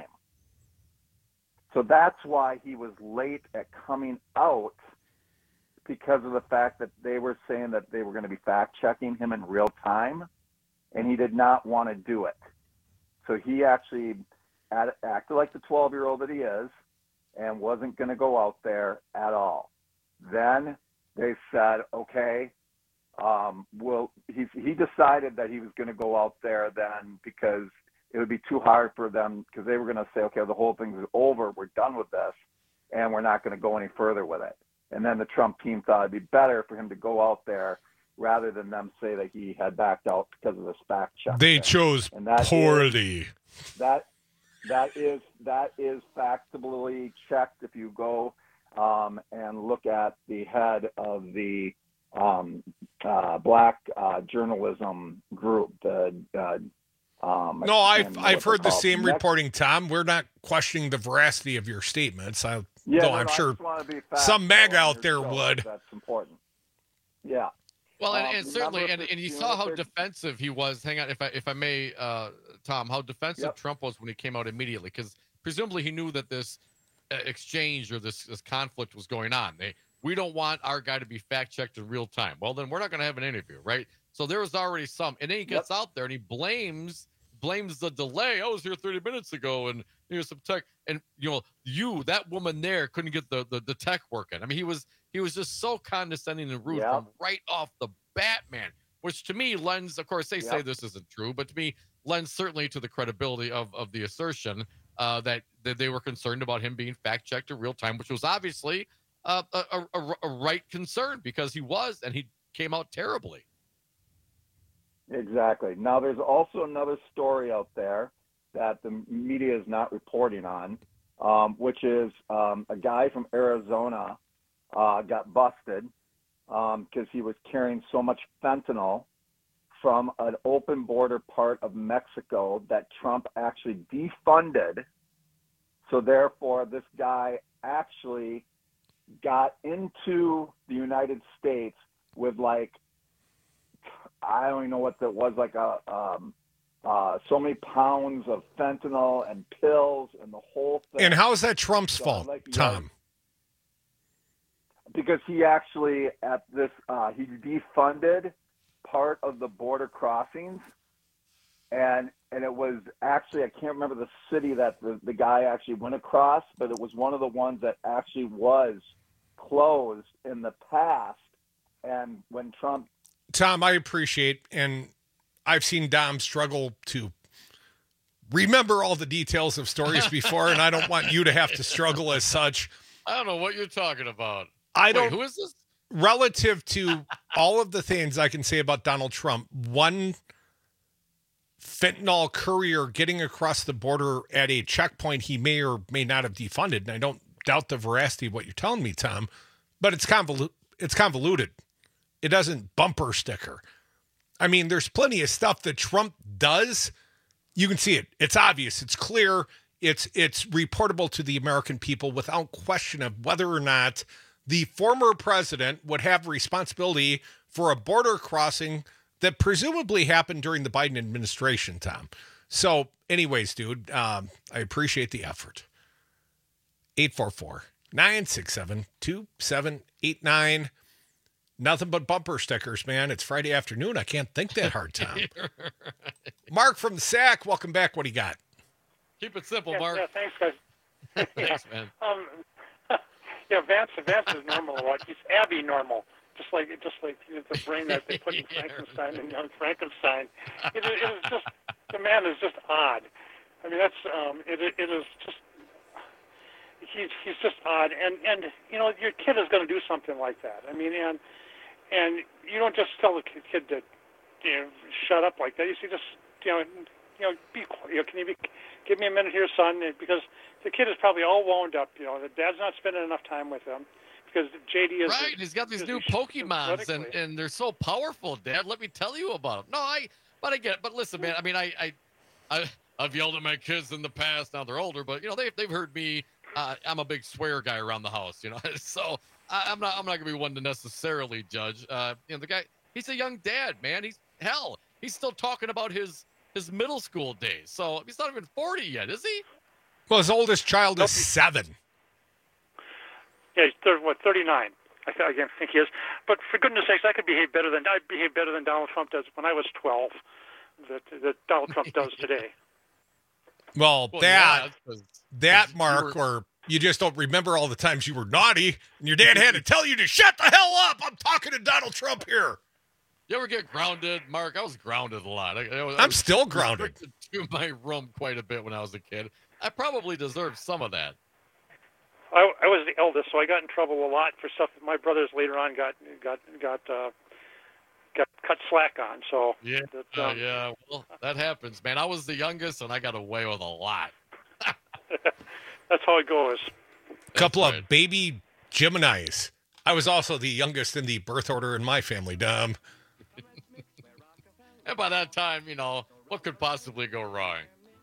So that's why he was late at coming out, because of the fact that they were saying that they were going to be fact checking him in real time, and he did not want to do it. So he actually ad- acted like the twelve-year-old that he is and wasn't going to go out there at all. Then they said, okay, um, well, he, he decided that he was going to go out there then because it would be too hard for them, because they were going to say, okay, the whole thing is over, we're done with this, and we're not going to go any further with it. And then the Trump team thought it'd be better for him to go out there rather than them say that he had backed out because of this fact check. They thing. chose And that poorly. Is, that that is that is factably checked if you go um, and look at the head of the um, uh, black uh, journalism group. The uh, um, No, I've and I've what heard the they're called. same Next- reporting, Tom. We're not questioning the veracity of your statements. I, Yeah, though no, I'm no, I sure just wanna be some factual mag on out your there show. would. That's important. Yeah. Well, and, Um, and certainly, remember and, and you the saw how Olympics- defensive he was. Hang on, if I if I may, uh, Tom, how defensive Yep. Trump was when he came out immediately, because presumably he knew that this uh, exchange or this this conflict was going on. They we don't want our guy to be fact checked in real time. Well, then we're not going to have an interview, right? So there was already some, and then he gets out there and he blames blames the delay. I was here thirty minutes ago, and here's some tech, and you know, you that woman there couldn't get the the, the tech working. I mean, he was he was just so condescending and rude Yep. from right off the bat, man. Which to me lends, of course, they say Yep. this isn't true, but to me lends certainly to the credibility of of the assertion uh, that that they were concerned about him being fact checked in real time, which was obviously uh, a, a, a right concern, because he was, and he came out terribly. Exactly. Now, there's also another story out there that the media is not reporting on, um, which is um, a guy from Arizona uh, got busted because um, he was carrying so much fentanyl from an open border part of Mexico that Trump actually defunded. So therefore, this guy actually got into the United States with like, I don't even know what that was, like a um, uh, so many pounds of fentanyl and pills and the whole thing. And how is that Trump's So, fault, like, Tom? Because he actually at this uh, he defunded part of the border crossings, and and it was actually, I can't remember the city that the, the guy actually went across, but it was one of the ones that actually was closed in the past. And when Trump Tom, I appreciate, and I've seen Dom struggle to remember all the details of stories before, and I don't want you to have to struggle as such. I don't know what you're talking about. I Wait, don't. who is this? Relative to all of the things I can say about Donald Trump, one fentanyl courier getting across the border at a checkpoint he may or may not have defunded, and I don't doubt the veracity of what you're telling me, Tom, but it's convolu- it's convoluted. It doesn't bumper sticker. I mean, there's plenty of stuff that Trump does. You can see it. It's obvious. It's clear. It's it's reportable to the American people without question of whether or not the former president would have responsibility for a border crossing that presumably happened during the Biden administration, Tom. So anyways, dude, um, I appreciate the effort. eight four four, nine six seven, two seven eight nine. Nothing but bumper stickers, man. It's Friday afternoon. I can't think that hard, Tom. Mark from the S A C, welcome back. What do you got? Keep it simple, yeah, Mark. Yeah, thanks, guys. Thanks, man. Um, yeah, Vance. Vance is normal. What he's Abby normal, just like just like you know, the brain that they put in Frankenstein and Young Frankenstein. It, it is just the man is just odd. I mean, that's um, it. It is just he's he's just odd, and and you know your kid is going to do something like that. I mean, and and you don't just tell the kid to you know shut up like that. You see, just you know you know be you know can you be give me a minute here, son, because the kid is probably all wound up. You know, the dad's not spending enough time with him because J D is right. He's got these new Pokemons, and, and they're so powerful, Dad. Let me tell you about them. No, I, but I get it. But listen, man. I mean, I, I, I, I've yelled at my kids in the past. Now they're older, but you know, they've they've heard me. Uh, I'm a big swear guy around the house, you know. So I, I'm not I'm not gonna be one to necessarily judge. Uh, you know, the guy. He's a young dad, man. He's hell. He's still talking about his his middle school days. So he's not even forty yet, is he? Well, his oldest child is seven. Yeah, he's thir- what thirty-nine. I, th- I think he is. But for goodness sakes, I could behave better than I behave better than Donald Trump does when I was twelve. That that Donald Trump does today. Well, Well, that yeah, 'cause- that 'cause you Mark, were- or you just don't remember all the times you were naughty, and your dad had to tell you to shut the hell up. I'm talking to Donald Trump here. You ever get grounded, Mark? I was grounded a lot. I, I was, I I'm was still grounded. restricted to my room quite a bit when I was a kid. I probably deserved some of that. I, I was the eldest, so I got in trouble a lot for stuff that my brothers later on got got got uh, got cut slack on. So Yeah, that, uh, um, yeah. Well, that happens, man. I was the youngest, and I got away with a lot. that's how it goes. A couple of baby Geminis. I was also the youngest in the birth order in my family, Dom. And by that time, you know, what could possibly go wrong?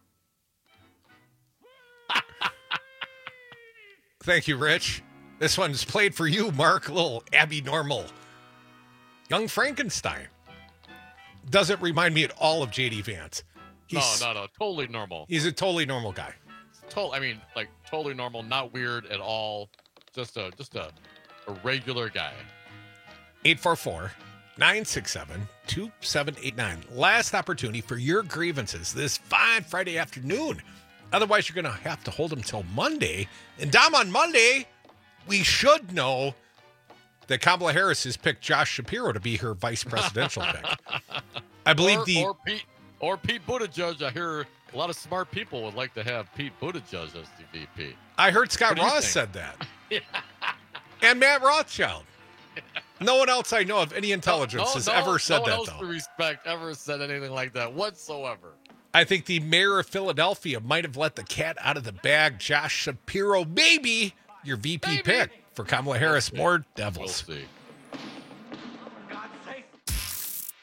Thank you, Rich. This one's played for you, Mark. Little Abby Normal. Young Frankenstein. Doesn't remind me at all of J D Vance. He's, no, no, no. Totally normal. He's a totally normal guy. Total. I mean, like totally normal, not weird at all. Just a, just a, a regular guy. eight four four, nine six seven, two seven eight nine. Last opportunity for your grievances this fine Friday afternoon. Otherwise, you're going to have to hold them till Monday. And Dom, on Monday, we should know that Kamala Harris has picked Josh Shapiro to be her vice presidential pick. I believe or, the or Pete or Pete Buttigieg. I hear a lot of smart people would like to have Pete Buttigieg as the V P. I heard Scott What do you Ross think? said that. And Matt Rothschild. No one else I know of any intelligence no, has no, ever said no one that, else though. with respect ever said anything like that whatsoever. I think the mayor of Philadelphia might have let the cat out of the bag. Josh Shapiro, maybe your V P pick for Kamala Harris. More Devils. We'll see.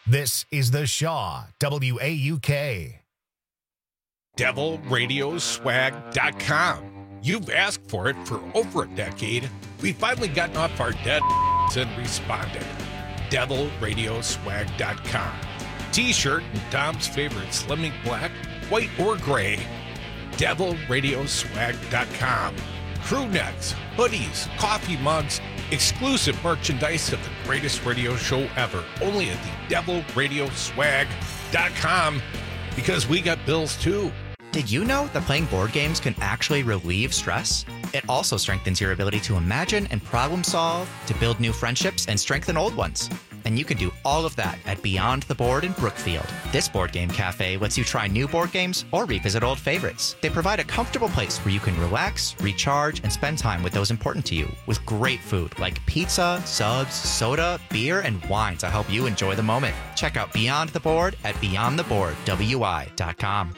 This is the Shaw W A U K. devil radio swag dot com. You've asked for it for over a decade. We've finally gotten off our dead and responded. devil radio swag dot com. T-shirt and Dom's favorite Slimming Black, white or gray. devil radio swag dot com. Crew necks, hoodies, coffee mugs, exclusive merchandise of the greatest radio show ever. Only at the devil radio swag dot com, because we got bills too. Did you know that playing board games can actually relieve stress? It also strengthens your ability to imagine and problem solve, to build new friendships and strengthen old ones. And you can do all of that at Beyond the Board in Brookfield. This board game cafe lets you try new board games or revisit old favorites. They provide a comfortable place where you can relax, recharge, and spend time with those important to you, with great food like pizza, subs, soda, beer, and wine to help you enjoy the moment. Check out Beyond the Board at beyond the board w i dot com.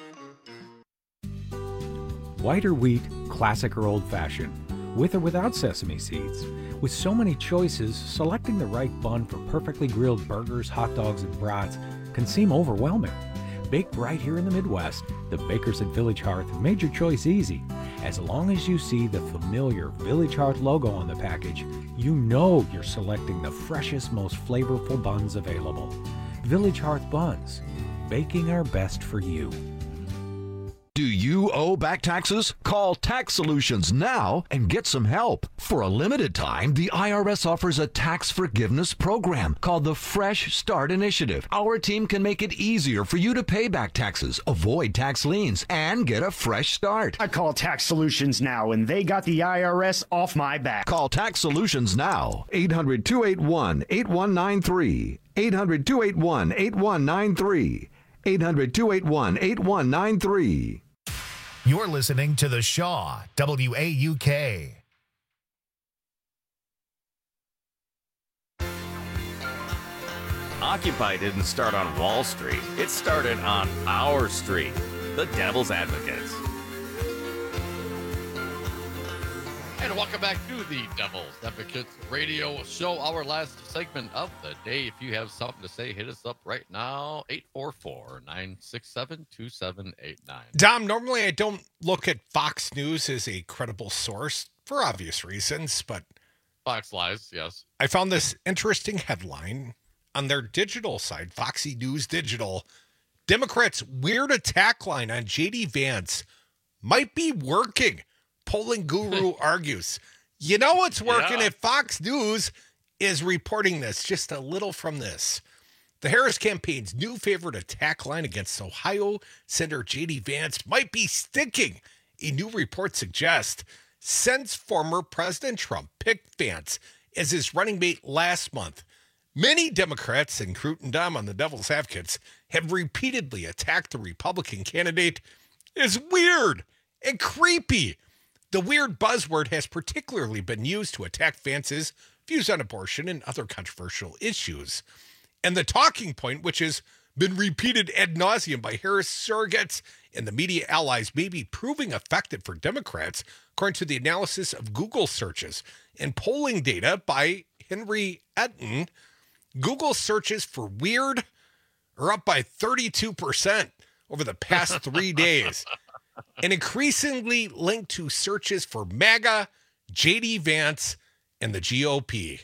White or wheat, classic or old-fashioned, with or without sesame seeds. With so many choices, selecting the right bun for perfectly grilled burgers, hot dogs, and brats can seem overwhelming. Baked right here in the Midwest, the bakers at Village Hearth have made your choice easy. As long as you see the familiar Village Hearth logo on the package, you know you're selecting the freshest, most flavorful buns available. Village Hearth Buns, baking our best for you. Do you owe back taxes? Call Tax Solutions now and get some help. For a limited time, the I R S offers a tax forgiveness program called the Fresh Start Initiative. Our team can make it easier for you to pay back taxes, avoid tax liens, and get a fresh start. I call Tax Solutions now, and they got the I R S off my back. Call Tax Solutions now. eight hundred, two eight one, eight one nine three. eight hundred, two eight one, eight one nine three. eight hundred, two eight one, eight one nine three. You're listening to the Shaw W A U K. Occupy didn't start on Wall Street. It started on our street. The Devil's Advocates. And welcome back to the Devil's Advocates radio show, our last segment of the day. If you have something to say, hit us up right now, eight four four, nine six seven, two seven eight nine. Dom, normally I don't look at Fox News as a credible source for obvious reasons, but Fox lies, yes. I found this interesting headline on their digital side, Foxy News Digital. Democrats' weird attack line on J D Vance might be working. Polling guru argues. You know what's working Yeah. if Fox News is reporting this. Just a little from this. The Harris campaign's new favorite attack line against Ohio Senator J D Vance might be sticking, a new report suggests, since former President Trump picked Vance as his running mate last month. Many Democrats, and Crute and Dom on the Devil's Advocates, have repeatedly attacked the Republican candidate as weird and creepy. The weird buzzword has particularly been used to attack Vance's views on abortion and other controversial issues. And the talking point, which has been repeated ad nauseum by Harris surrogates and the media allies, may be proving effective for Democrats, according to the analysis of Google searches and polling data by Henry Etten. Google searches for weird are up by thirty-two percent over the past three days. And increasingly linked to searches for MAGA, J D Vance, and the G O P.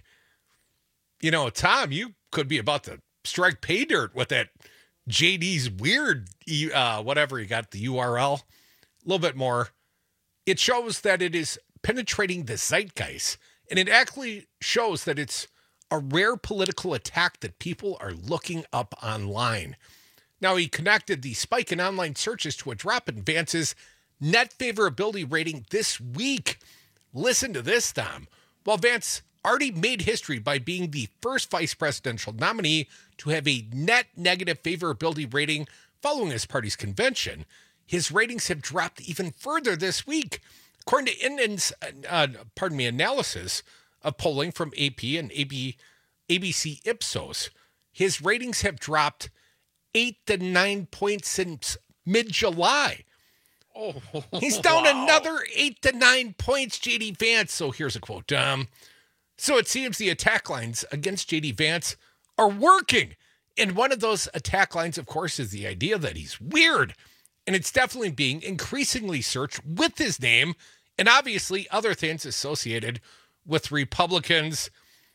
You know, Tom, you could be about to strike pay dirt with that J D's weird, uh, whatever, you got the U R L. A little bit more. It shows that it is penetrating the zeitgeist, and it actually shows that it's a rare political attack that people are looking up online. Now, he connected the spike in online searches to a drop in Vance's net favorability rating this week. Listen to this, Tom. While Vance already made history by being the first vice presidential nominee to have a net negative favorability rating following his party's convention, his ratings have dropped even further this week. According to Indian's, uh, pardon me, analysis of polling from A P and A B, A B C Ipsos, his ratings have dropped eight to nine points since mid-July. Oh, He's down wow. another eight to nine points, J D Vance. So here's a quote. Um, so it seems the attack lines against J D Vance are working And one of those attack lines, of course, is the idea that he's weird. And it's definitely being increasingly searched with his name and obviously other things associated with Republicans.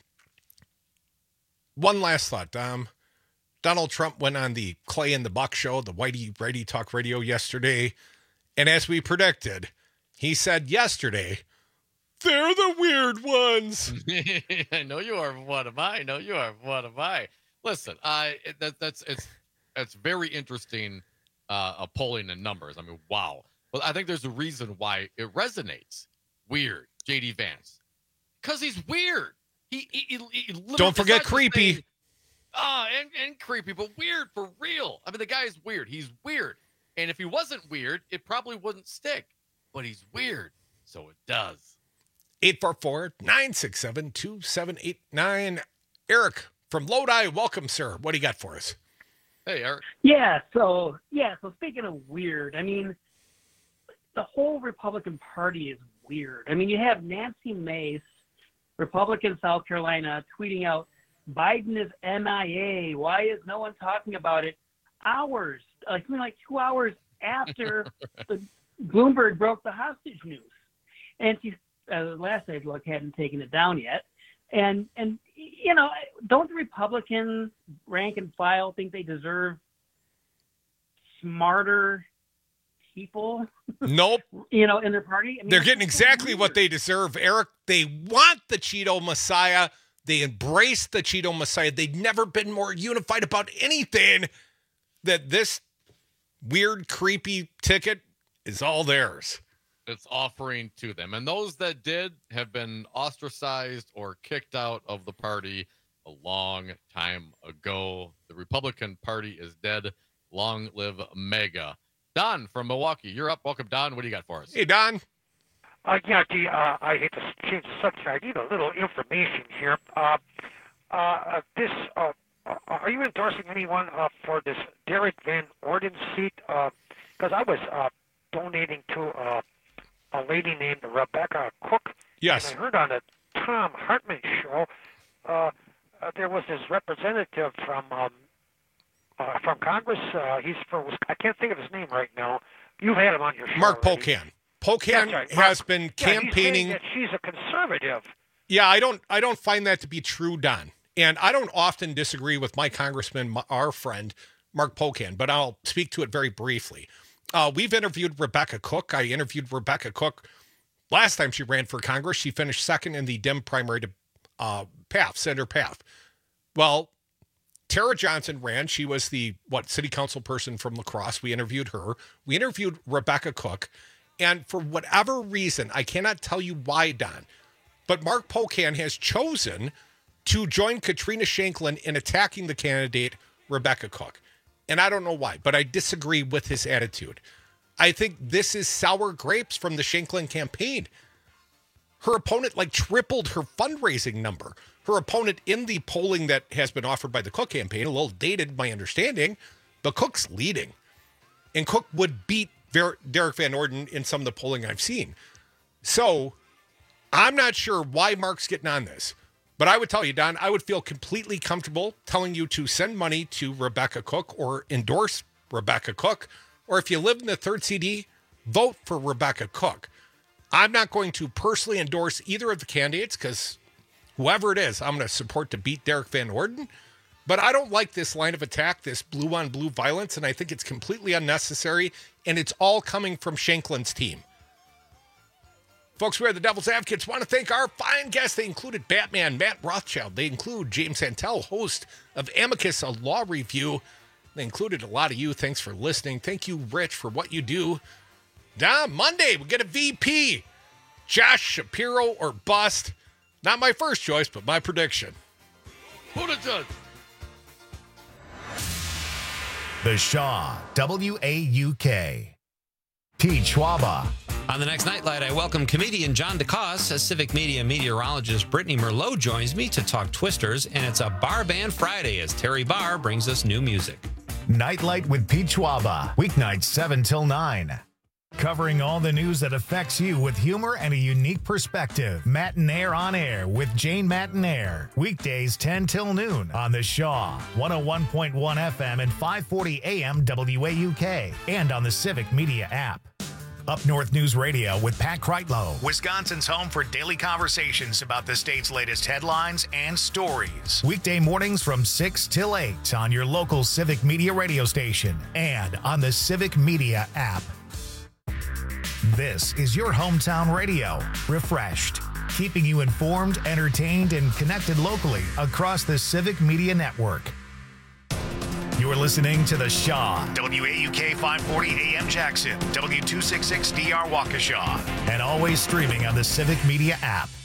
One last thought, Dom. Donald Trump went on the Clay and the Buck show, the Whitey Righty Talk Radio yesterday. And as we predicted, he said yesterday, they're the weird ones. I know you are. What am I? I know you are. What am I? Listen, I that, that's it's it's very interesting uh, uh, polling and numbers. I mean, wow. But I think there's a reason why it resonates. Weird, J D Vance, because he's weird. He, he, he, he don't forget creepy. Ah, oh, and, and creepy, but weird for real. I mean, the guy is weird. He's weird, and if he wasn't weird, it probably wouldn't stick. But he's weird, so it does. eight four four, nine six seven, two seven eight nine. Eric from Lodi, welcome, sir. What do you got for us? Hey, Eric. Yeah, so, yeah, so speaking of weird, I mean, the whole Republican Party is weird. I mean, you have Nancy Mace, Republican South Carolina, tweeting out, Biden is M I A. Why is no one talking about it? Hours, like, I mean, like two hours after the Bloomberg broke the hostage news. And she, uh, last I looked, hadn't taken it down yet. And, and you know, don't the Republicans, rank and file, think they deserve smarter people? Nope. You know, in their party? I mean, they're getting exactly what they deserve, Eric. They want the Cheeto Messiah. They embrace the Cheeto Messiah. They've never been more unified about anything. That this weird, creepy ticket is all theirs. It's offering to them. And those that did have been ostracized or kicked out of the party a long time ago. The Republican Party is dead. Long live MAGA. Don from Milwaukee, you're up. Welcome, Don. What do you got for us? Hey, Don. Uh, yeah, gee, uh, I hate to change the subject. I need a little information here. Uh, uh, this, uh, uh, are you endorsing anyone uh, for this Derek Van Orden seat? Because uh, I was uh, donating to uh, a lady named Rebecca Cook. Yes. And I heard on the Tom Hartman show uh, uh, there was this representative from um, uh, from Congress. Uh, he's from, I can't think of his name right now. You've had him on your show. Mark already. Pocan. Pocan right. has Mark, been yeah, campaigning. He's saying that she's a conservative. Yeah, I don't I don't find that to be true, Don. And I don't often disagree with my congressman, my, our friend, Mark Pocan, but I'll speak to it very briefly. Uh, we've interviewed Rebecca Cook. I interviewed Rebecca Cook last time she ran for Congress. She finished second in the Dem primary to uh, Path, Senator Path. Well, Tara Johnson ran. She was the, what, city council person from La Crosse. We interviewed her. We interviewed Rebecca Cook. And for whatever reason, I cannot tell you why, Don, but Mark Pocan has chosen to join Katrina Shanklin in attacking the candidate, Rebecca Cook. And I don't know why, but I disagree with his attitude. I think this is sour grapes from the Shanklin campaign. Her opponent like tripled her fundraising number. Her opponent in the polling that has been offered by the Cook campaign, a little dated, my understanding, but Cook's leading. And Cook would beat Derek Van Orden in some of the polling I've seen. So I'm not sure why Mark's getting on this, but I would tell you, Don, I would feel completely comfortable telling you to send money to Rebecca Cook or endorse Rebecca Cook, or if you live in the third C D, vote for Rebecca Cook. I'm not going to personally endorse either of the candidates because whoever it is, I'm going to support to beat Derek Van Orden. But I don't like this line of attack, this blue on blue violence, and I think it's completely unnecessary, and it's all coming from Shanklin's team. Folks, we are the Devil's Advocates. Want to thank our fine guests. They included Batman, Matt Rothschild. They include James Santel, host of Amicus, a law review. They included a lot of you. Thanks for listening. Thank you, Rich, for what you do. Now, Monday, we get a V P. Josh Shapiro or bust. Not my first choice, but my prediction. Who the judge? The Shaw, W A U K. Pete Schwaba. On the next Nightlight, I welcome comedian John DeCoste. As Civic Media meteorologist Brittany Merlot joins me to talk Twisters, and it's a Bar Band Friday as Terry Barr brings us new music. Nightlight with Pete Schwaba. Weeknights seven till nine. Covering all the news that affects you with humor and a unique perspective. Matinaire on Air with Jane Matinaire. Weekdays ten till noon on the Shaw, one oh one point one F M and five forty A M W A U K, and on the Civic Media app. Up North News Radio with Pat Kreitlow, Wisconsin's home for daily conversations about the state's latest headlines and stories. Weekday mornings from six till eight on your local Civic Media radio station and on the Civic Media app. This is your hometown radio, refreshed, keeping you informed, entertained, and connected locally across the Civic Media Network. You're listening to The Shaw, W A U K five forty A M Jackson, W two sixty-six D R Waukesha, and always streaming on the Civic Media app.